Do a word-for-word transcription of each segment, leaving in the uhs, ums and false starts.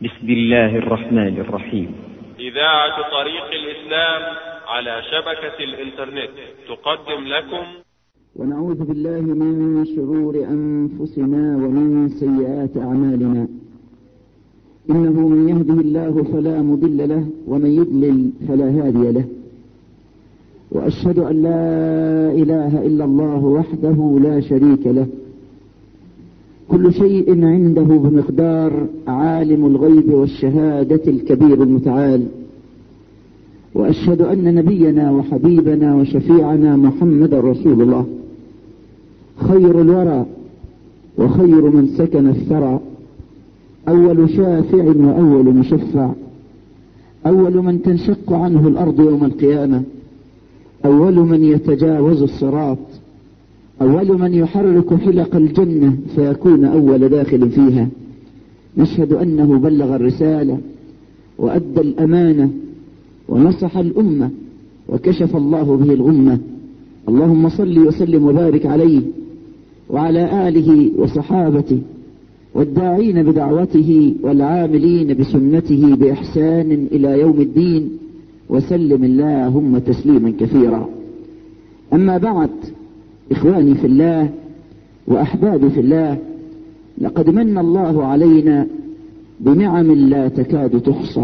بسم الله الرحمن الرحيم. إذاعة طريق الإسلام على شبكة الإنترنت تقدم لكم. ونعوذ بالله من شرور أنفسنا ومن سيئات أعمالنا، إنه من يهده الله فلا مضل له ومن يضلل فلا هادي له، وأشهد أن لا إله إلا الله وحده لا شريك له، كل شيء عنده بمقدار، عالم الغيب والشهادة الكبير المتعال. وأشهد أن نبينا وحبيبنا وشفيعنا محمد رسول الله، خير الورى وخير من سكن الثرى، أول شافع وأول مشفع، أول من تنشق عنه الأرض يوم القيامة، أول من يتجاوز الصراط، أول من يحرك حلق الجنة فيكون أول داخل فيها. نشهد أنه بلغ الرسالة وأدى الأمانة ونصح الأمة وكشف الله به الغمة. اللهم صل وسلم وبارك عليه وعلى آله وصحابته والداعين بدعوته والعاملين بسنته بإحسان إلى يوم الدين، وسلم اللهم تسليما كثيرا. أما بعد، إخواني في الله وأحبابي في الله، لقد من الله علينا بنعم لا تكاد تحصى.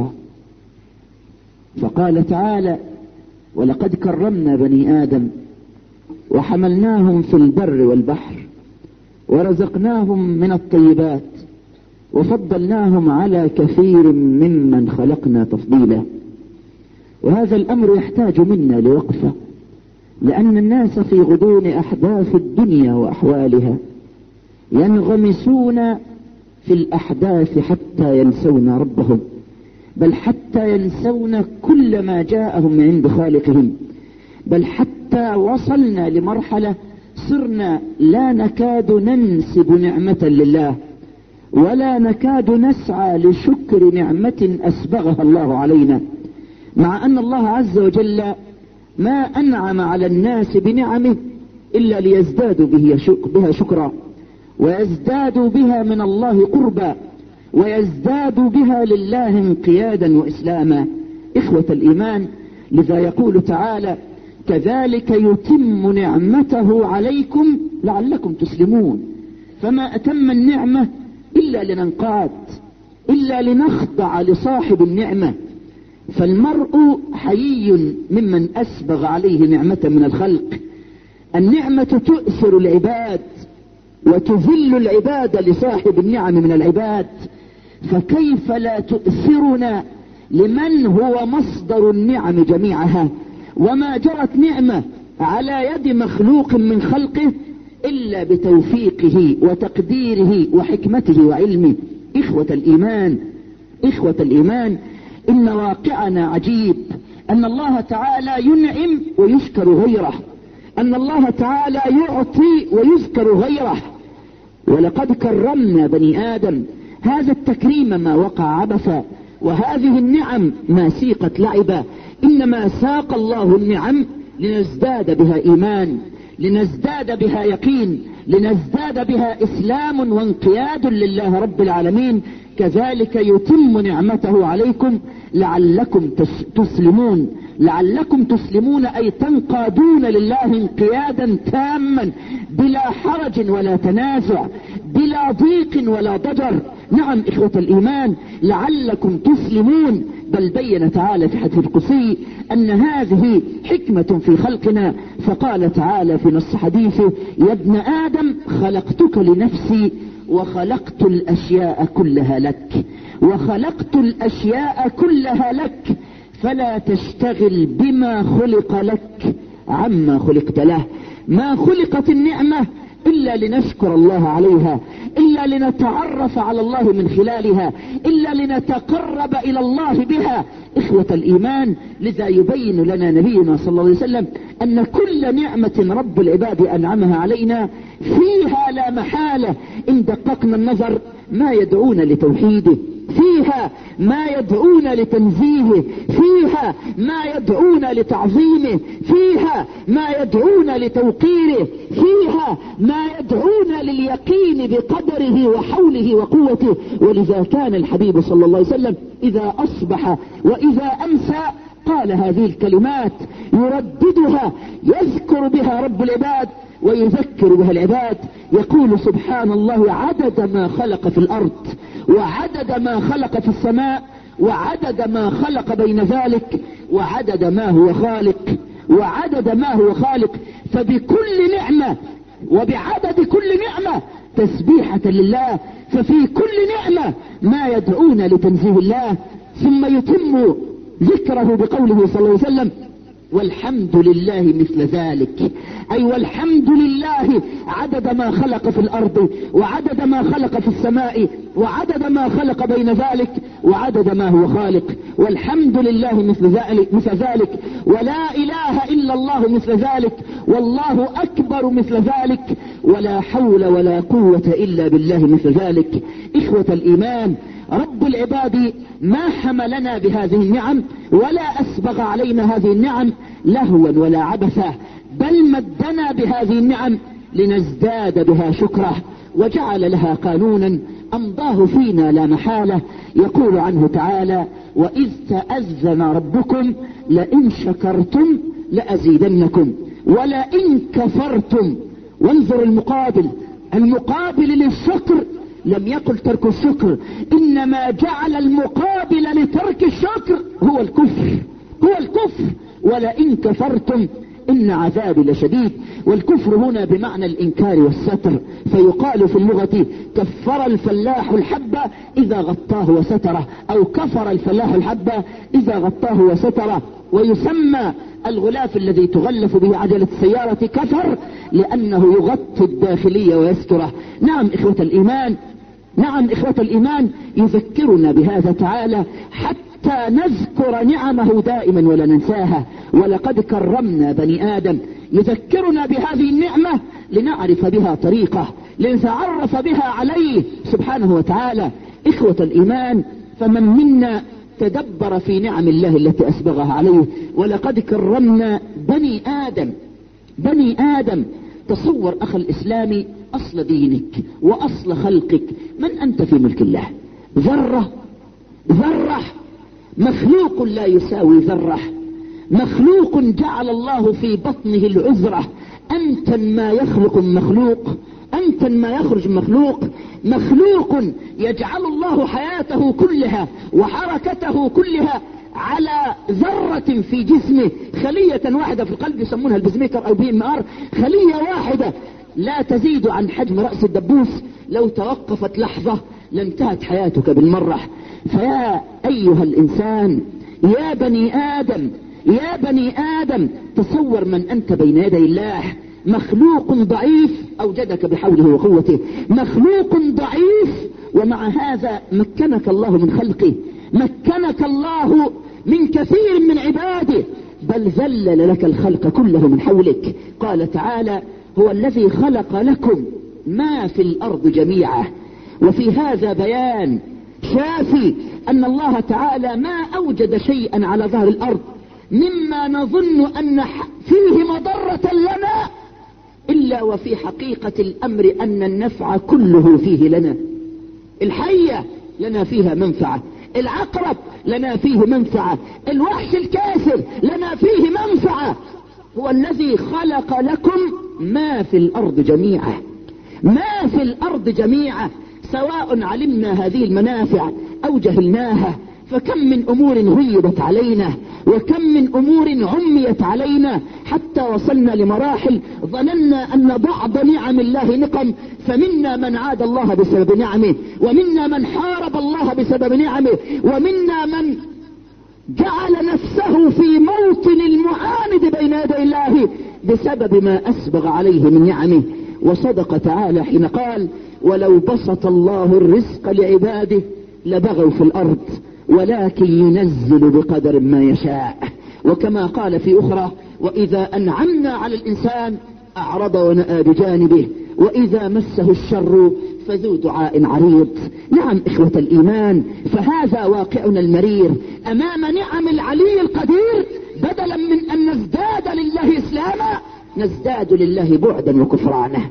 فقال تعالى: ولقد كرمنا بني آدم وحملناهم في البر والبحر ورزقناهم من الطيبات وفضلناهم على كثير ممن خلقنا تفضيلا. وهذا الأمر يحتاج منا لوقفة، لأن الناس في غضون أحداث الدنيا وأحوالها ينغمسون في الأحداث حتى ينسون ربهم، بل حتى ينسون كل ما جاءهم من عند خالقهم، بل حتى وصلنا لمرحلة صرنا لا نكاد ننسب نعمة لله، ولا نكاد نسعى لشكر نعمة أسبغها الله علينا، مع أن الله عز وجل ما أنعم على الناس بنعمه إلا ليزدادوا بها شكرا، ويزدادوا بها من الله قربا، ويزدادوا بها لله انقيادا وإسلاما. إخوة الإيمان، لذا يقول تعالى: كذلك يتم نعمته عليكم لعلكم تسلمون. فما أتم النعمة إلا لننقاد، إلا لنخضع لصاحب النعمة. فالمرء حيي ممن أسبغ عليه نعمة من الخلق. النعمة تؤثر العباد وتذل العباد لصاحب النعم من العباد، فكيف لا تؤثرنا لمن هو مصدر النعم جميعها؟ وما جرت نعمة على يد مخلوق من خلقه إلا بتوفيقه وتقديره وحكمته وعلمه. إخوة الإيمان، إخوة الإيمان، إن واقعنا عجيب، أن الله تعالى ينعم ويشكر غيره، أن الله تعالى يعطي ويذكر غيره. ولقد كرمنا بني آدم. هذا التكريم ما وقع عبثا، وهذه النعم ما سيقت لعبا، إنما ساق الله النعم لنزداد بها إيمان، لنزداد بها يقين، لنزداد بها إسلام وانقياد لله رب العالمين. كذلك يتم نعمته عليكم لعلكم تسلمون. لعلكم تسلمون أي تنقادون لله انقيادا تاما بلا حرج ولا تنازع، بلا ضيق ولا ضجر. نعم إخوة الإيمان، لعلكم تسلمون. بل بين تعالى في حديث القدسي أن هذه حكمة في خلقنا، فقال تعالى في نص حديثه: يا ابن آدم خلقتك لنفسي وخلقت الأشياء كلها لك، وخلقت الأشياء كلها لك، فلا تشتغل بما خلق لك عما خلقت له. ما خلقت النعمة إلا لنشكر الله عليها، إلا لنتعرف على الله من خلالها، إلا لنتقرب إلى الله بها. إخوة الإيمان، لذا يبين لنا نبينا صلى الله عليه وسلم أن كل نعمة رب العباد أنعمها علينا فيها لا محالة إن دققنا النظر ما يدعون لتوحيده، فيها ما يدعون لتنزيهه، فيها ما يدعون لتعظيمه، فيها ما يدعون لتوقيره، فيها ما يدعون لليقين بقدره وحوله وقوته. ولذا كان الحبيب صلى الله عليه وسلم إذا أصبح وإذا أمسى قال هذه الكلمات يرددها، يذكر بها رب العباد ويذكر بها العباد. يقول سبحان الله عدد ما خلق في الأرض، وعدد ما خلق في السماء، وعدد ما خلق بين ذلك، وعدد ما هو خالق، وعدد ما هو خالق. فبكل نعمة وبعدد كل نعمة تسبيحة لله. ففي كل نعمة ما يدعون لتنزيه الله. ثم يتم ذكره بقوله صلى الله عليه وسلم والحمد لله مثل ذلك، أي والحمد لله عدد ما خلق في الأرض، وعدد ما خلق في السماء، وعدد ما خلق بين ذلك، وعدد ما هو خالق. والحمد لله مثل ذلك, مثل ذلك ولا إله إلا الله مثل ذلك، والله أكبر مثل ذلك، ولا حول ولا قوة إلا بالله مثل ذلك. إخوة الإيمان، رب العباد ما حملنا بهذه النعم ولا أسبغ علينا هذه النعم لهوا ولا عبثا، بل مدنا بهذه النعم لنزداد بها شكره، وجعل لها قانونا أمضاه فينا لا محالة. يقول عنه تعالى وإذ تأذن ربكم لئن شكرتم لأزيدنكم ولئن كفرتم. وانظر المقابل، المقابل للشكر لم يقل ترك الشكر، إنما جعل المقابل لترك الشكر هو الكفر، هو الكفر. ولئن كفرتم إن عذابي لشديد. والكفر هنا بمعنى الإنكار والستر، فيقال في اللغة كفر الفلاح الحبة إذا غطاه وستره، أو كفر الفلاح الحبة إذا غطاه وستره. ويسمى الغلاف الذي تغلف به عجلة السيارة كفر لأنه يغطي الداخلية ويستره. نعم إخوة الإيمان، نعم إخوة الإيمان، يذكرنا بهذا تعالى حتى نذكر نعمه دائما ولا ننساها. ولقد كرمنا بني آدم، يذكرنا بهذه النعمة لنعرف بها طريقه، لنتعرف بها عليه سبحانه وتعالى. إخوة الإيمان، فمن منا تدبر في نعم الله التي أسبغها عليه. ولقد كرمنا بني آدم، بني آدم. تصور أخ الإسلامي أصل دينك وأصل خلقك، من أنت في ملك الله؟ ذرة، ذرة، مخلوق لا يساوي ذرة، مخلوق جعل الله في بطنه العذرة. أنت ما يخلق مخلوق، أنت ما يخرج مخلوق، مخلوق يجعل الله حياته كلها وحركته كلها على ذرة في جسمه، خلية واحدة في القلب يسمونها البزميكر أو بي ام ار، خلية واحدة لا تزيد عن حجم رأس الدبوس، لو توقفت لحظة لانتهت حياتك بالمرة. فيا أيها الإنسان، يا بني آدم، يا بني آدم، تصور من أنت بين يدي الله، مخلوق ضعيف أوجدك بحوله وقوته، مخلوق ضعيف، ومع هذا مكنك الله من خلقه، مكنك الله من كثير من عباده، بل ذلل لك الخلق كله من حولك. قال تعالى هو الذي خلق لكم ما في الأرض جميعا. وفي هذا بيان شافي أن الله تعالى ما أوجد شيئا على ظهر الأرض مما نظن أن فيه مضرة لنا إلا وفي حقيقة الأمر أن النفع كله فيه لنا. الحية لنا فيها منفعة، العقرب لنا فيه منفعة، الوحش الكاسر لنا فيه منفعة. هو الذي خلق لكم ما في الأرض جميعا، ما في الأرض جميعا، سواء علمنا هذه المنافع أو جهلناها. فكم من أمور غيبت علينا، وكم من أمور عميت علينا، حتى وصلنا لمراحل ظننا أن بعض نعم الله نقم، فمنا من عاد الله بسبب نعمه، ومنا من حارب الله بسبب نعمه، ومنا من جعل نفسه في موطن المعاند بين يدي الله بسبب ما أسبغ عليه من نعمه. وصدق تعالى حين قال ولو بسط الله الرزق لعباده لبغوا في الأرض ولكن ينزل بقدر ما يشاء. وكما قال في أخرى وإذا أنعمنا على الإنسان أعرض ونأى بجانبه وإذا مسه الشر فذو دعاء عريض. نعم إخوة الإيمان، فهذا واقعنا المرير أمام نعم العلي القدير. بدلا من أن نزداد لله إسلاما نزداد لله بعدا وكفرانا.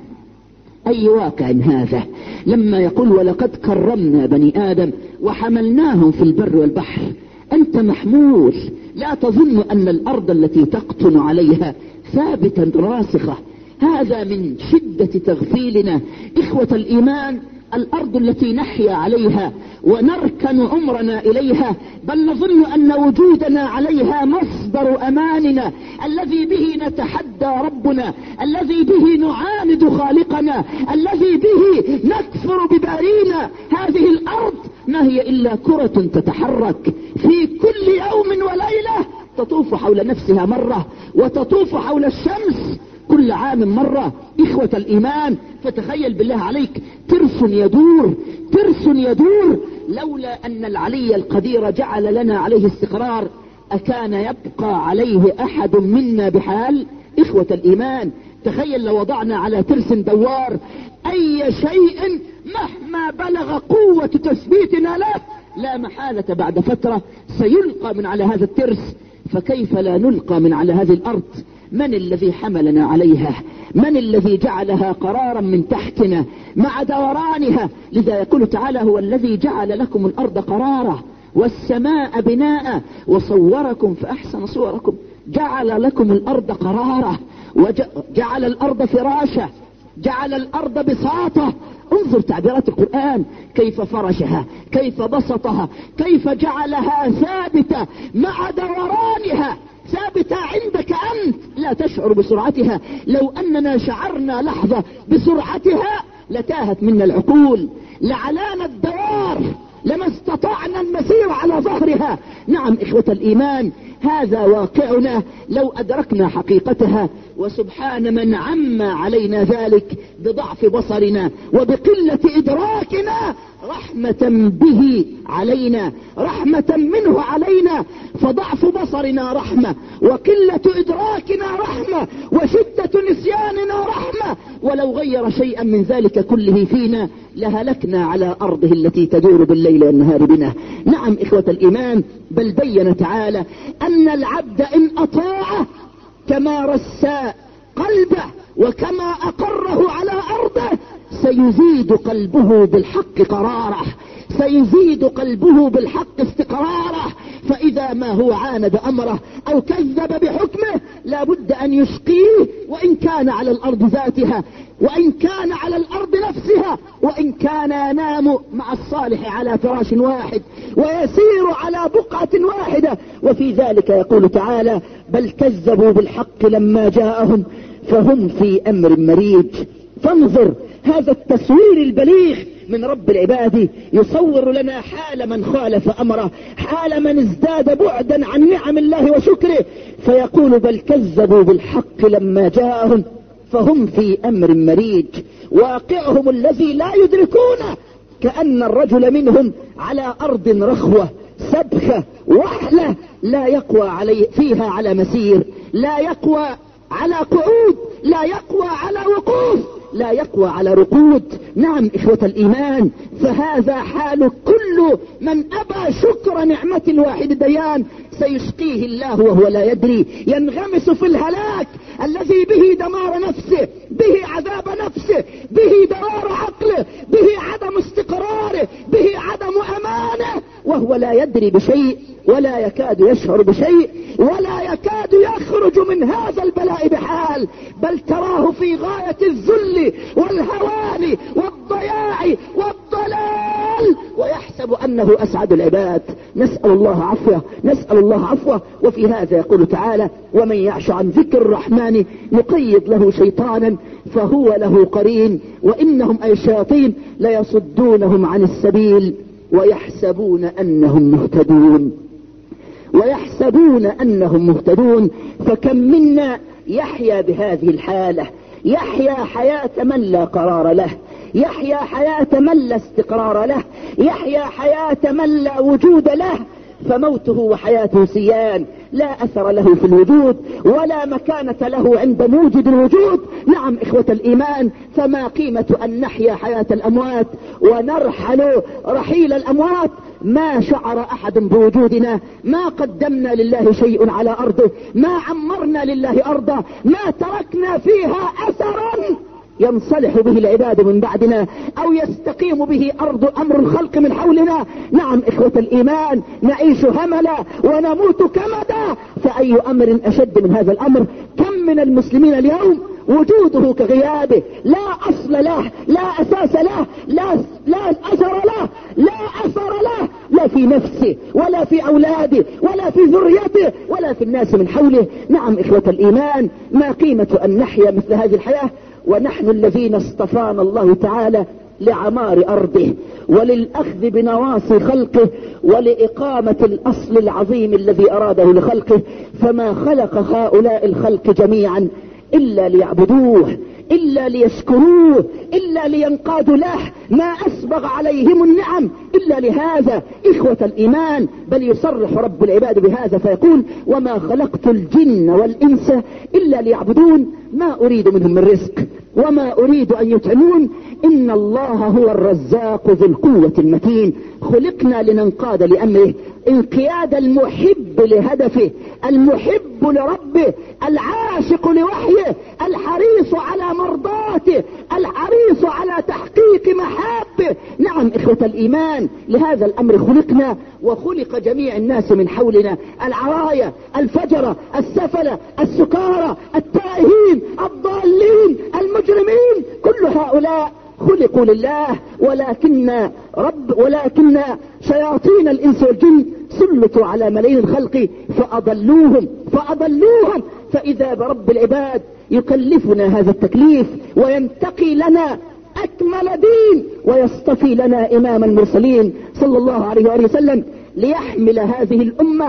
أي واقع هذا لما يقول ولقد كرمنا بني آدم وحملناهم في البر والبحر. أنت محمول، لا تظن أن الأرض التي تقطن عليها ثابتا راسخة. هذا من شدة تغفيلنا إخوة الإيمان. الأرض التي نحيا عليها ونركن عمرنا إليها، بل نظن أن وجودنا عليها مصدر أماننا الذي به نتحدى ربنا، الذي به نعاند خالقنا، الذي به نكفر ببارينا. هذه الأرض ما هي إلا كرة تتحرك في كل يوم وليلة، تطوف حول نفسها مرة وتطوف حول الشمس كل عام مرة. إخوة الإيمان، فتخيل بالله عليك ترس يدور ترس يدور. لولا أن العلي القدير جعل لنا عليه استقرار أكان يبقى عليه أحد منا بحال؟ إخوة الإيمان، تخيل لو وضعنا على ترس دوار أي شيء مهما بلغ قوة تثبيتنا له لا محالة بعد فترة سيلقى من على هذا الترس. فكيف لا نلقى من على هذه الأرض؟ من الذي حملنا عليها؟ من الذي جعلها قرارا من تحتنا مع دورانها؟ لذا يقول تعالى هو الذي جعل لكم الأرض قرارا والسماء بناء وصوركم فأحسن صوركم. جعل لكم الأرض قرارا وجعل الأرض فراشا، جعل الأرض بساطة. انظر تعبيرات القرآن، كيف فرشها، كيف بسطها، كيف جعلها ثابتة مع دورانها، ثابتة عندك أنت لا تشعر بسرعتها. لو أننا شعرنا لحظة بسرعتها لتاهت منا العقول، لعلانا الدوار، لما استطعنا المسير على ظهرها. نعم إخوة الإيمان، هذا واقعنا لو أدركنا حقيقتها. وسبحان من عم علينا ذلك بضعف بصرنا وبقلة إدراكنا، رحمة به علينا، رحمة منه علينا. فضعف بصرنا رحمة، وقلة إدراكنا رحمة، وشدة نسياننا رحمة. ولو غير شيئا من ذلك كله فينا لهلكنا على أرضه التي تدور بالليل والنهار بنا. نعم إخوة الإيمان، بل بين تعالى أن العبد إن أطاعه كما رسى قلبه وكما أقره على أرضه سيزيد قلبه بالحق قراره، سيزيد قلبه بالحق استقراره. فإذا ما هو عاند أمره أو كذب بحكمه لابد أن يشقيه، وإن كان على الأرض ذاتها، وإن كان على الأرض نفسها، وإن كان ينام مع الصالح على فراش واحد ويسير على بقعة واحدة. وفي ذلك يقول تعالى بل كذبوا بالحق لما جاءهم فهم في أمر مريج. فانظر هذا التصوير البليغ من رب العباد، يصور لنا حال من خالف أمره، حال من ازداد بعدا عن نعم الله وشكره. فيقول بل كذبوا بالحق لما جاءهم فهم في أمر مريج. واقعهم الذي لا يدركونه كأن الرجل منهم على أرض رخوة سبخة وحلة لا يقوى عليه فيها على مسير، لا يقوى على قعود، لا يقوى على وقوف، لا يقوى على ركود. نعم إخوة الإيمان، فهذا حال كل من أبى شكر نعمة الواحد الديان سيشقيه الله وهو لا يدري، ينغمس في الهلاك الذي به دمار نفسه، به عذاب نفسه، به درار عقله، به عدم استقراره، به عدم أمانه، وهو لا يدري بشيء ولا يكاد يشعر بشيء ولا يكاد يخرج من هذا البلاء بحال، بل تراه في غاية الذل والهوان والضياع والضلال ويحسب أنه أسعد العباد. نسأل الله عفوه، نسأل الله عفوه. وفي هذا يقول تعالى ومن يعش عن ذكر الرحمن نقيض له شيطانا فهو له قرين وإنهم أي شياطين ليصدونهم عن السبيل ويحسبون أنهم مهتدون، ويحسبون أنهم مهتدون. فكم منا يحيا بهذه الحالة، يحيا حياة من لا قرار له، يحيا حياة من لا استقرار له، يحيا حياة من لا وجود له. فموته وحياته سيان، لا أثر له في الوجود ولا مكانة له عند موجد الوجود. نعم إخوة الإيمان، فما قيمة أن نحيا حياة الأموات ونرحل رحيل الأموات؟ ما شعر أحد بوجودنا، ما قدمنا لله شيء على أرضه، ما عمرنا لله أرضه، ما تركنا فيها أثرا ينصلح به العباد من بعدنا أو يستقيم به أرض أمر الخلق من حولنا. نعم إخوة الإيمان، نعيش هملا ونموت كمدا، فأي أمر أشد من هذا الأمر؟ كم من المسلمين اليوم وجوده كغيابه، لا أصل له، لا أساس له، لا, لا أثر له، لا أثر له، لا في نفسه ولا في أولاده ولا في ذريته ولا في الناس من حوله. نعم إخوة الإيمان، ما قيمة أن نحيا مثل هذه الحياة ونحن الذين اصطفانا الله تعالى لعمار أرضه وللأخذ بنواصي خلقه ولإقامة الأصل العظيم الذي أراده لخلقه. فما خلق هؤلاء الخلق جميعا إلا ليعبدوه، إلا ليشكروه، إلا لينقادوا له، ما أسبغ عليهم النعم إلا لهذا إخوة الإيمان. بل يصرح رب العباد بهذا فيقول: وما خلقت الجن والإنس إلا ليعبدون ما أريد منهم من رزق وما أريد أن يطعمون إن الله هو الرزاق ذو القوة المتين. خلقنا لننقاد لأمره، انقياد المحب لهدفه، المحب لربه، العاشق لوحيه، الحريص على مرضاته، الحريص على تحقيق محابه. نعم إخوة الإيمان، لهذا الأمر خلقنا وخلق جميع الناس من حولنا، العرايا، الفجرة، السفلة، السكارى، التائهين، الضالين، المجرمين، كل هؤلاء خلقوا لله، ولكن رب ولكن شياطين الإنس والجن سلطوا على ملايين الخلق فأضلوهم فأضلوهم فإذا برب العباد يكلفنا هذا التكليف وينتقي لنا أكمل دين ويصطفي لنا إمام المرسلين صلى الله عليه وآله وسلم ليحمل هذه الأمة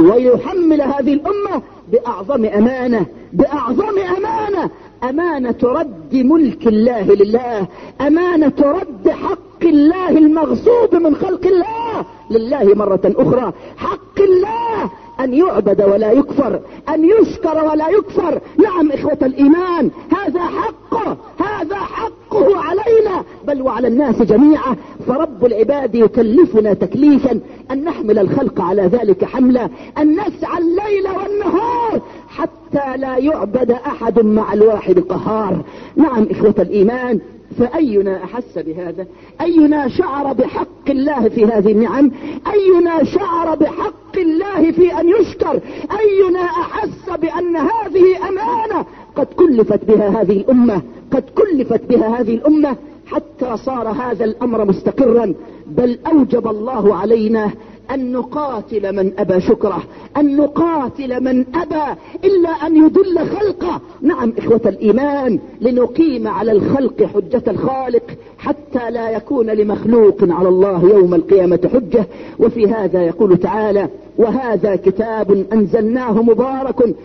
ويحمل هذه الأمة بأعظم أمانة بأعظم أمانة أمانة رد ملك الله لله، أمانة رد حق الله المغصوب من خلق الله لله مرة أخرى، حق الله أن يعبد ولا يكفر، أن يشكر ولا يكفر. نعم إخوة الإيمان، هذا حقه، هذا حقه علينا بل وعلى الناس جميعا. فرب العباد يكلفنا تكليفا أن نحمل الخلق على ذلك حملا، أن نسعى الليل والنهار حتى لا يعبد أحد مع الواحد القهار. نعم إخوة الإيمان، فأينا أحس بهذا؟ أينا شعر بحق الله في هذه النعم؟ أينا شعر بحق الله في أن يشكر؟ أينا أحس بأن هذه أمانة قد كلفت بها هذه الأمة قد كلفت بها هذه الأمة حتى صار هذا الأمر مستقرا؟ بل أوجب الله علينا أن نقاتل من أبى شكره، أن نقاتل من أبى إلا أن يدل خلقه. نعم إخوة الإيمان، لنقيم على الخلق حجة الخالق حتى لا يكون لمخلوق على الله يوم القيامة حجة. وفي هذا يقول تعالى: وهذا كتاب أنزلناه مبارك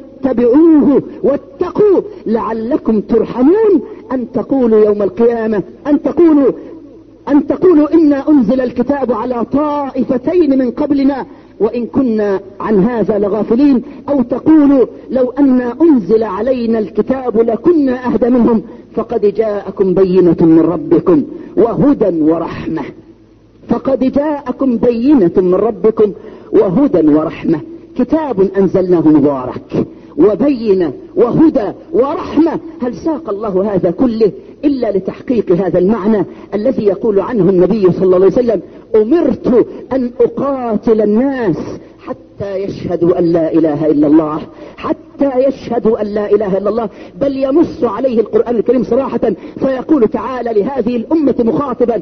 فاتبعوه واتقوا لعلكم ترحمون. أن تقولوا يوم القيامة أن تقولوا أن تقولوا إنا أنزل الكتاب على طائفتين من قبلنا وإن كنا عن هذا لغافلين، أو تقولوا لو أن أنزل علينا الكتاب لكنا أهدى منهم فقد جاءكم بينة من ربكم وهدى ورحمة فقد جاءكم بينة من ربكم وهدى ورحمة. كتاب أنزلناه مبارك وبينة وهدى ورحمة. هل ساق الله هذا كله إلا لتحقيق هذا المعنى الذي يقول عنه النبي صلى الله عليه وسلم: أمرت أن أقاتل الناس حتى يشهدوا أن لا إله إلا الله، حتى يشهدوا أن لا إله إلا الله. بل ينص عليه القرآن الكريم صراحة فيقول تعالى لهذه الأمة مخاطبا: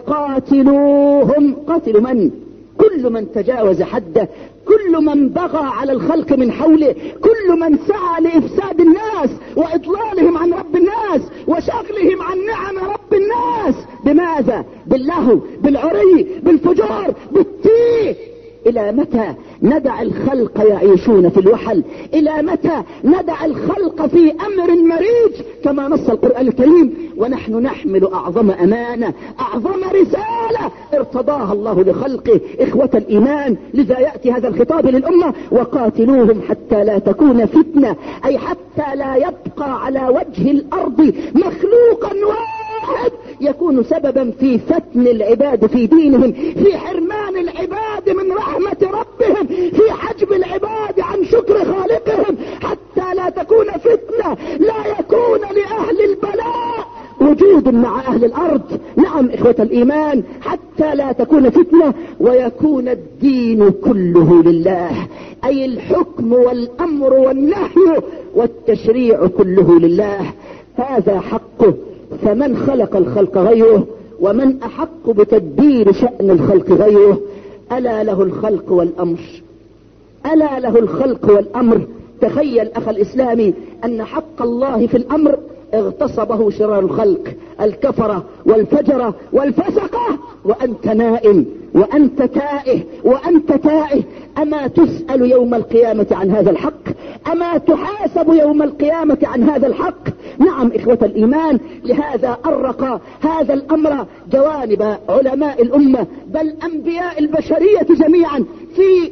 وقاتلوهم. قاتلوا من؟ كل من تجاوز حده، كل من بغى على الخلق من حوله، كل من سعى لإفساد الناس وإضلالهم عن رب الناس وشغلهم عن نعم رب الناس. بماذا؟ باللهو، بالعري، بالفجور، بالتيه. إلى متى؟ ندع الخلق يعيشون في الوحل؟ إلى متى ندع الخلق في أمر مريج كما نص القرآن الكريم ونحن نحمل أعظم أمانة، أعظم رسالة ارتضاها الله لخلقه؟ إخوة الإيمان، لذا يأتي هذا الخطاب للأمة: وقاتلوهم حتى لا تكون فتنة، أي حتى لا يبقى على وجه الأرض مخلوقا واحد يكون سببا في فتن العباد في دينهم، في حرمان العباد من رحمة ربهم، في حجب العباد عن شكر خالقهم، حتى لا تكون فتنة، لا يكون لأهل البلاء وجود مع أهل الأرض. نعم إخوة الإيمان، حتى لا تكون فتنة ويكون الدين كله لله، أي الحكم والأمر والنهي والتشريع كله لله. هذا حقه، فمن خلق الخلق غيره، ومن أحق بتدبير شأن الخلق غيره؟ ألا له الخلق والأمر، ألا له الخلق والأمر. تخيل أخ الإسلامي أن حق الله في الأمر اغتصبه شرار الخلق، الكفرة والفجرة والفسقة، وأنت نائم وأنت تائه وأنت تائه. أما تسأل يوم القيامة عن هذا الحق؟ أما تحاسب يوم القيامة عن هذا الحق؟ نعم إخوة الإيمان، لهذا أرق هذا الأمر جوانب علماء الأمة بل أنبياء البشرية جميعا في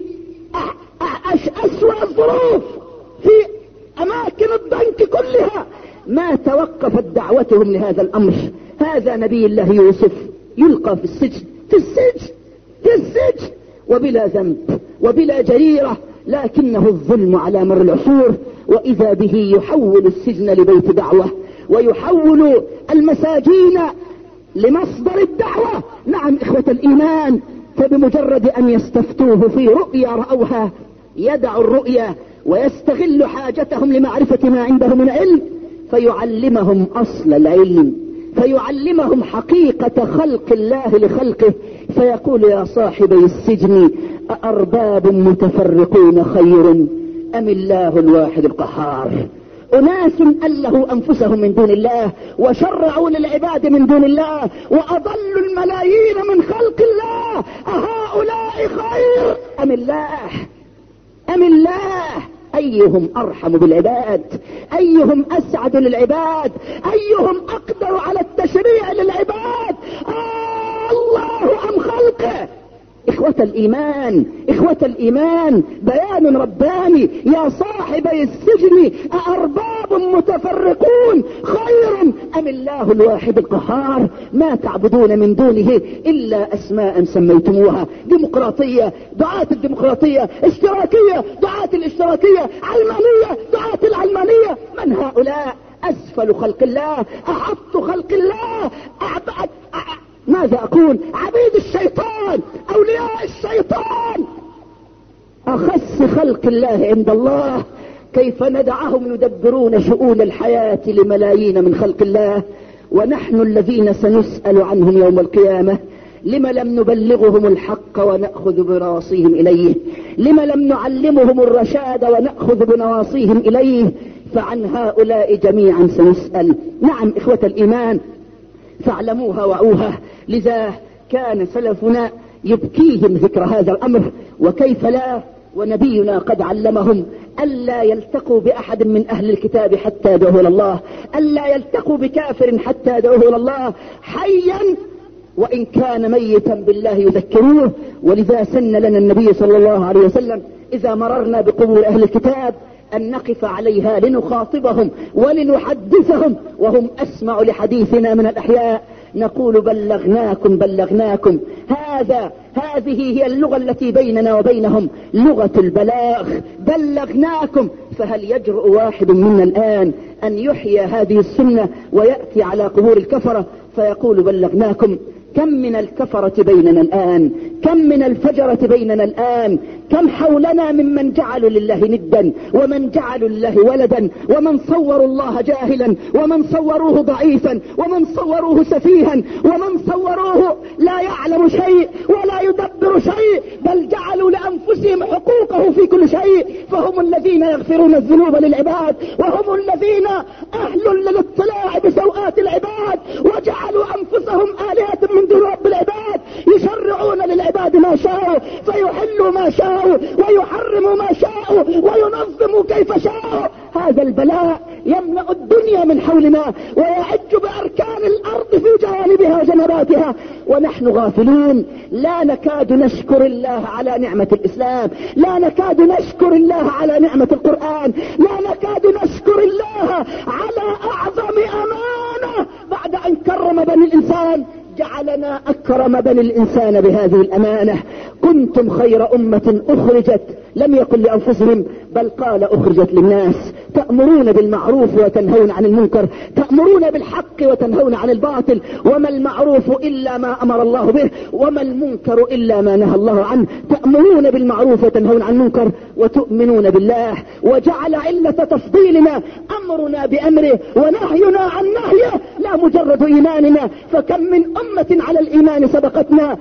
أسوأ الظروف، في أماكن الضنك كلها ما توقفت دعوتهم لهذا الأمر. هذا نبي الله يوسف يلقى في السجن، في السجن في السجن وبلا ذنب وبلا جريرة، لكنه الظلم على مر العصور، وإذا به يحول السجن لبيت دعوة، ويحول المساجين لمصدر الدعوة. نعم إخوة الإيمان، فبمجرد أن يستفتوه في رؤيا رأوها يدع الرؤيا ويستغل حاجتهم لمعرفة ما عنده من علم، فيعلمهم أصل العلم، فيعلمهم حقيقة خلق الله لخلقه، فيقول: يا صاحبي السجن أأرباب متفرقون خير أم الله الواحد القهار؟ أناس ألهوا أنفسهم من دون الله وشرعوا للعباد من دون الله وأضلوا الملايين من خلق الله، أهؤلاء خير أم الله؟ أم الله؟ أيهم أرحم بالعباد؟ أيهم أسعد للعباد؟ أيهم أقدر على التشريع للعباد؟ آه الله أم خلقه؟ إخوة الإيمان، إخوة الإيمان، بيان رباني: يا صاحبي السجن أأرباب متفرقون خير أم الله الواحد القهار؟ ما تعبدون من دونه إلا أسماء سميتموها. ديمقراطية، دعاة الديمقراطية، اشتراكية، دعاة الاشتراكية، علمانية، دعاة العلمانية. من هؤلاء؟ أسفل خلق الله، أحط خلق الله، أعبد ماذا أقول؟ عبيد الشيطان، أولياء الشيطان، أخس خلق الله عند الله. كيف ندعهم يدبرون شؤون الحياة لملايين من خلق الله، ونحن الذين سنسأل عنهم يوم القيامة؟ لما لم نبلغهم الحق ونأخذ بنواصيهم إليه؟ لما لم نعلمهم الرشاد ونأخذ بنواصيهم إليه؟ فعن هؤلاء جميعا سنسأل. نعم إخوة الإيمان، فاعلموها وعوها. لذا كان سلفنا يبكيهم ذكر هذا الأمر، وكيف لا، ونبينا قد علمهم ألا يلتقوا بأحد من أهل الكتاب حتى يدعوه إلى الله، ألا يلتقوا بكافر حتى يدعوه إلى الله حيا وإن كان ميتا بالله يذكروه. ولذا سن لنا النبي صلى الله عليه وسلم إذا مررنا بقبور أهل الكتاب أن نقف عليها لنخاطبهم ولنحدثهم وهم أسمع لحديثنا من الأحياء، نقول: بلغناكم بلغناكم. هذا هذه هي اللغة التي بيننا وبينهم، لغة البلاغ. بلغناكم. فهل يجرؤ واحد منا الآن أن يحيي هذه السنة ويأتي على قبور الكفرة فيقول بلغناكم؟ كم من الكفرة بيننا الآن، كم من الفجرة بيننا الآن، كم حولنا ممن جعلوا لله ندا، ومن جعلوا لله ولدا، ومن صوروا الله جاهلا، ومن صوروه ضعيفا، ومن صوروه سفيها، ومن صوروه لا يعلم شيء ولا يدبر شيء، بل جعلوا لأنفسهم حقوقه في كل شيء، فهم الذين يغفرون الذنوب للعباد، وهم الذين أهل للاطلاع بسوءات العباد، وجعلوا أنفسهم آلهة من دون رب العباد. يشرعون للعباد ما شاءوا، فيحلوا ما شاءوا ويحرموا ما شاءوا وينظموا كيف شاءوا. هذا البلاء يملأ الدنيا من حولنا ويعج بأركان الأرض في جوانبها وجنباتها، ونحن غافلون. لا نكاد نشكر الله على نعمة الإسلام، لا نكاد نشكر الله على نعمة القرآن، لا نكاد نشكر الله على أعظم أمانة بعد أن كرم بني الإنسان جعلنا أكرم بني الإنسان بهذه الأمانة. كنتم خير أمة أخرجت، لم يقل لأنفسهم بل قال أخرجت للناس، تأمرون بالمعروف وتنهون عن المنكر، تأمرون بالحق وتنهون عن الباطل، وما المعروف إلا ما أمر الله به، وما المنكر إلا ما نهى الله عنه. تأمرون بالمعروف وتنهون عن المنكر وتؤمنون بالله، وجعل علة تفضيلنا أمرنا بأمره ونهينا عن نهيه لا مجرد إيماننا. فكم من أمة على الإيمان سبقتنا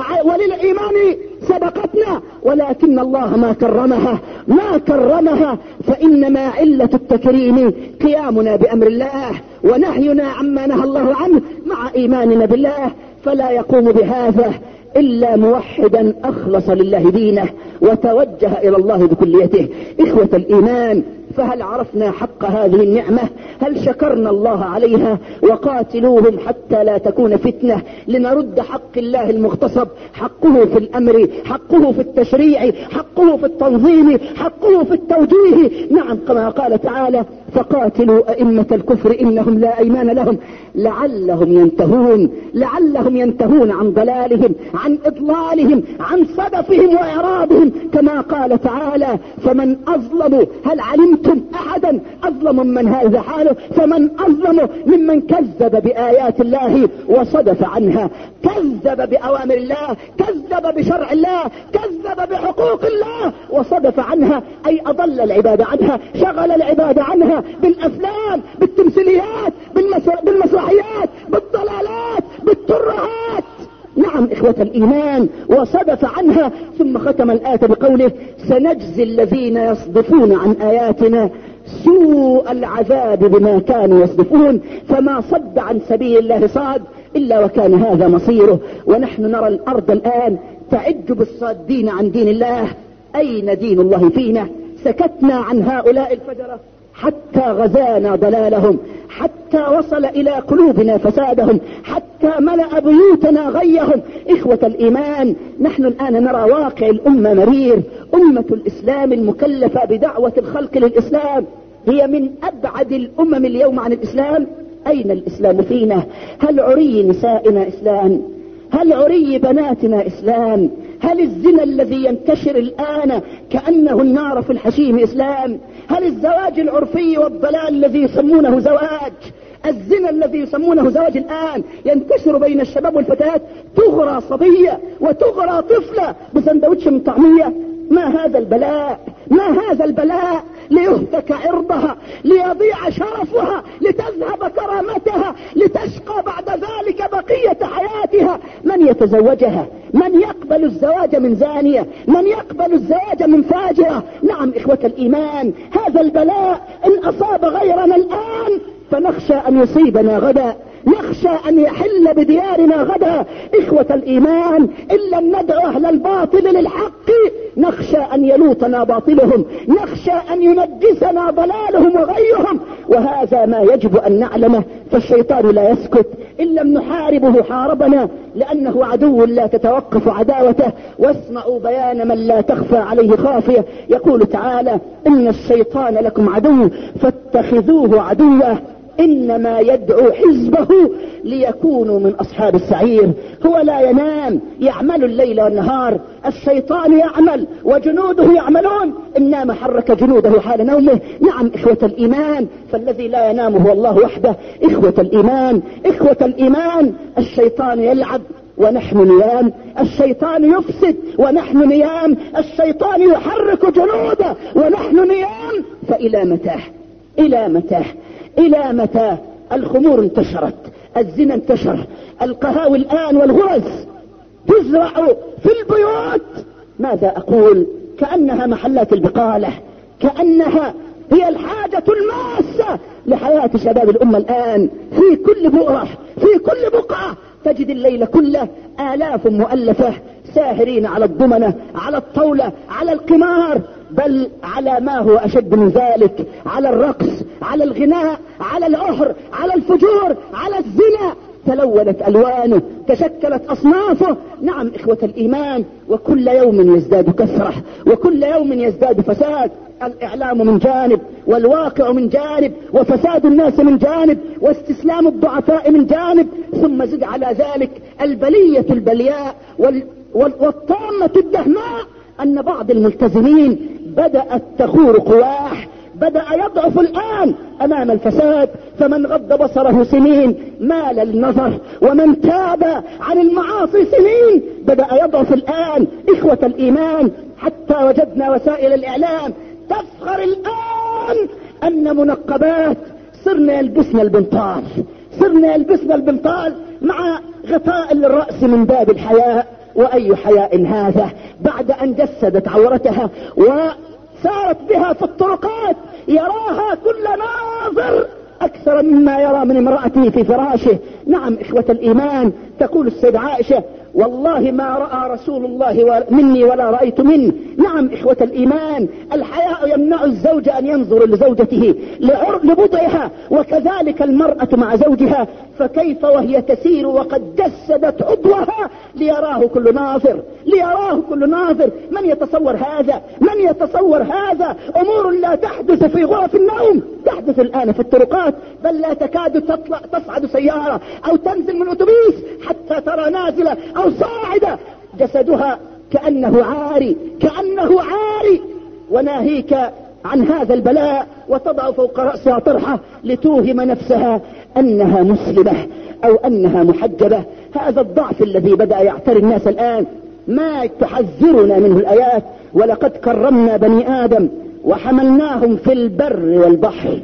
وللإيمان سبقتنا، ولكن الله ما كرمها ما كرمها فإنما علة التكريم قيامنا بأمر الله ونهينا عما نهى الله عنه مع إيماننا بالله. فلا يقوم بهذا إلا موحدا أخلص لله دينه وتوجه إلى الله بكليته. إخوة الإيمان، فهل عرفنا حق هذه النعمة؟ هل شكرنا الله عليها؟ وقاتلوهم حتى لا تكون فتنة، لنرد حق الله المغتصب، حقه في الأمر، حقه في التشريع، حقه في التنظيم، حقه في التوجيه. نعم، كما قال تعالى فقاتلوا أئمة الكفر إنهم لا أيمان لهم لعلهم ينتهون، لعلهم ينتهون عن ضلالهم، عن إضلالهم، عن صدفهم وإعراضهم. كما قال تعالى فمن أظلم، هل علمتم أحدا أظلم من هذا حاله؟ فمن أظلم ممن كذب بآيات الله وصدف عنها، كذب بأوامر الله، كذب بشرع الله، كذب بحقوق الله وصدف عنها، أي أضل العباد عنها، شغل العباد عنها بالأفلام، بالتمثيليات، بالمسرحيات، بالضلالات، بالترهات. نعم إخوة الإيمان، وصدف عنها. ثم ختم الآية بقوله سنجزي الذين يصدفون عن آياتنا سوء العذاب بما كانوا يصدفون. فما صد عن سبيل الله صاد إلا وكان هذا مصيره. ونحن نرى الأرض الآن تعج بالصادين عن دين الله. أين دين الله فينا؟ سكتنا عن هؤلاء الفجرة حتى غزانا ضلالهم، حتى وصل إلى قلوبنا فسادهم، حتى ملأ بيوتنا غيهم. إخوة الإيمان، نحن الآن نرى واقع الأمة مرير. أمة الإسلام المكلفة بدعوة الخلق للإسلام هي من أبعد الأمم اليوم عن الإسلام. أين الإسلام فينا؟ هل عري نسائنا إسلام؟ هل عري بناتنا إسلام؟ هل الزنا الذي ينتشر الآن كأنه النار في الحشيم إسلام؟ هل الزواج العرفي والضلال الذي يسمونه زواج، الزنا الذي يسمونه زواج الآن ينتشر بين الشباب والفتيات، تغرى صبية وتغرى طفلة بسندوتش من طعمية؟ ما هذا البلاء؟ ما هذا البلاء؟ ليهتك عرضها، ليضيع شرفها، لتذهب كرامتها، لتشقى بعد ذلك بقية حياتها. من يتزوجها؟ من يقبل الزواج من زانية؟ من يقبل الزواج من فاجرة؟ نعم إخوة الإيمان، هذا البلاء إن أصاب غيرنا الآن فنخشى أن يصيبنا غدا، نخشى أن يحل بديارنا غدا. إخوة الإيمان، إن لم ندعو أهل الباطل للحق نخشى أن يلوطنا باطلهم، نخشى أن ينجسنا ضلالهم وغيهم، وهذا ما يجب أن نعلمه. فالشيطان لا يسكت، إن لم نحاربه حاربنا، لأنه عدو لا تتوقف عداوته. واسمعوا بيان من لا تخفى عليه خافية. يقول تعالى إن الشيطان لكم عدو فاتخذوه عدوا إنما يدعو حزبه ليكونوا من أصحاب السعير. هو لا ينام، يعمل الليل والنهار. الشيطان يعمل وجنوده يعملون، إن نام حرك جنوده حال نومه. نعم إخوة الإيمان، فالذي لا ينام هو الله وحده. إخوة الإيمان، إخوة الإيمان، الشيطان يلعب ونحن نيام، الشيطان يفسد ونحن نيام، الشيطان يحرك جنوده ونحن نيام. فإلى متى؟ إلى متى؟ إلى متى؟ الخمور انتشرت، الزنا انتشر، القهاوي الآن والغرز تزرع في البيوت. ماذا أقول؟ كأنها محلات البقالة، كأنها هي الحاجة الماسة لحياة شباب الأمة الآن. في كل بؤرة، في كل بقعة تجد الليل كله آلاف مؤلفة ساهرين على الضمنة، على الطاولة، على القمار، بل على ما هو أشد من ذلك، على الرقص، على الغناء، على العهر، على الفجور، على الزنا. تلونت ألوانه، تشكلت أصنافه. نعم إخوة الإيمان، وكل يوم يزداد كثرة، وكل يوم يزداد فساد. الإعلام من جانب، والواقع من جانب، وفساد الناس من جانب، واستسلام الضعفاء من جانب، ثم زد على ذلك البلية البلياء وال... وال... والطامة الدهماء، أن بعض الملتزمين بدأت تخور قواح، بدأ يضعف الآن أمام الفساد. فمن غض بصره سنين مال للنظر، ومن تاب عن المعاصي سنين بدأ يضعف الآن. إخوة الإيمان، حتى وجدنا وسائل الإعلام تفخر الآن أن منقبات صرنا يلبسنا البنطال، صرنا يلبسنا البنطال مع غطاء للرأس من باب الحياء. وأي حياء هذا بعد أن جسدت عورتها وسارت بها في الطرقات يراها كل ناظر أكثر مما يرى من امرأته في فراشه. نعم إخوة الإيمان، تقول السيدة عائشة: والله ما رأى رسول الله مني ولا رأيت منه. نعم إخوة الإيمان، الحياء يمنع الزوج أن ينظر لزوجته لبضعها، وكذلك المرأة مع زوجها. فكيف وهي تسير وقد جسدت عضوها ليراه كل ناظر، ليراه كل ناظر؟ من يتصور هذا؟ من يتصور هذا؟ أمور لا تحدث في غرف النوم تحدث الآن في الطرقات، بل لا تكاد تطلع تصعد سيارة أو تنزل من أتوبيس حتى ترى نازلة أو صاعدة جسدها كأنه عاري، كأنه عاري. وناهيك عن هذا البلاء وتضع فوق رأسها طرحة لتوهم نفسها أنها مسلمة أو أنها محجبة. هذا الضعف الذي بدأ يعتري الناس الآن ما تحذرنا منه الآيات: ولقد كرمنا بني آدم وحملناهم في البر والبحر.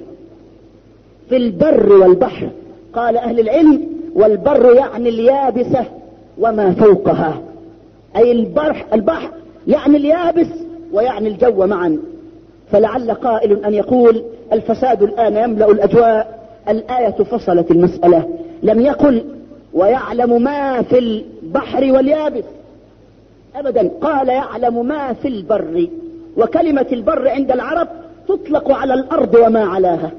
في البر والبحر، قال أهل العلم: والبر يعني اليابسة وما فوقها، أي البحر, البحر يعني اليابس ويعني الجو معا. فلعل قائل أن يقول: الفساد الآن يملأ الأجواء. الآية فصلت المسألة، لم يقل ويعلم ما في البحر واليابس أبدا، قال يعلم ما في البر. وكلمة البر عند العرب تطلق على الأرض وما علاها،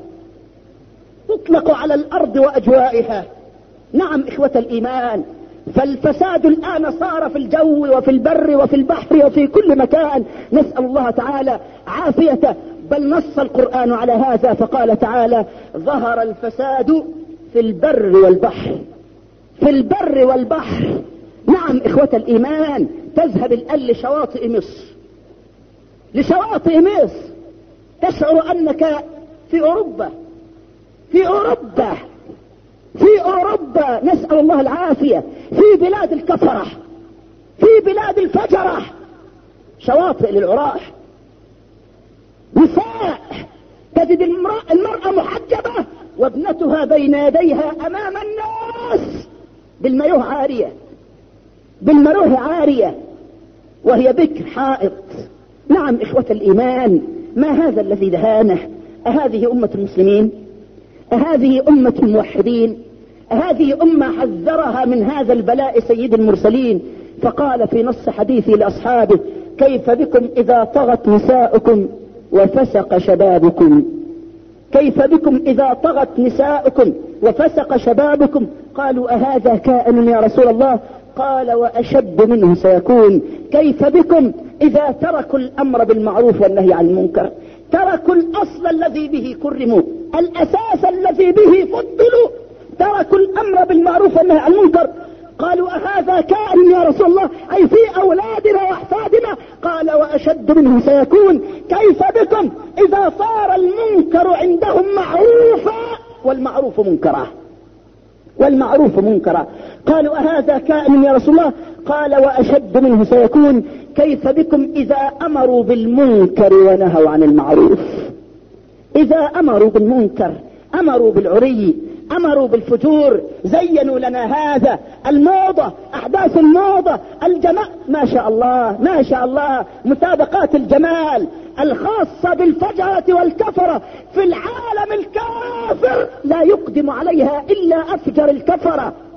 تطلق على الأرض وأجوائها. نعم إخوة الإيمان، فالفساد الآن صار في الجو وفي البر وفي البحر وفي كل مكان، نسأل الله تعالى عافيته. بل نص القرآن على هذا فقال تعالى: ظهر الفساد في البر والبحر. في البر والبحر. نعم إخوة الإيمان، تذهب الآن لشواطئ مصر، لشواطئ مصر تشعر أنك في أوروبا، في أوروبا، في أوروبا، نسأل الله العافية. في بلاد الكفرة، في بلاد الفجرة، شواطئ للعراة، نساء تجد المرأة, المرأة محجبة وابنتها بين يديها أمام الناس بالميوه عارية، بالمروه عارية، وهي بكر حائط. نعم إخوة الإيمان، ما هذا الذي دهانه؟ أهذه أمة المسلمين؟ أهذه أمة الموحدين؟ هذه أمة حذرها من هذا البلاء سيد المرسلين، فقال في نص حديثي لأصحابه: كيف بكم إذا طغت نساؤكم وفسق شبابكم؟ كيف بكم إذا طغت نساؤكم وفسق شبابكم؟ قالوا: أهذا كائن يا رسول الله؟ قال: وأشد منه سيكون. كيف بكم إذا تركوا الأمر بالمعروف والنهي عن المنكر؟ تركوا الأصل الذي به كرموا، الأساس الذي به فضلوا، تركوا الأمر بالمعروف والنهي عن المنكر. قالوا: أهذا كائن يا رسول الله؟ أي في أولادنا وأحفادنا؟ قال: وأشد منه سيكون. كيف بكم إذا صار المنكر عندهم معروفا والمعروف منكرا، والمعروف منكرا؟ قالوا: أهذا كائن يا رسول الله؟ قال: وأشد منه سيكون. كيف بكم إذا أمروا بالمنكر ونهوا عن المعروف؟ إذا أمروا بالمنكر، أمروا بالعري، أمروا بالفجور، زينوا لنا هذا، الموضة، أحداث الموضة، الجمال، ما شاء الله ما شاء الله، مسابقات الجمال الخاصة بالفجرة والكفرة في العالم الكافر لا يقدم عليها إلا أفجر الكفرة،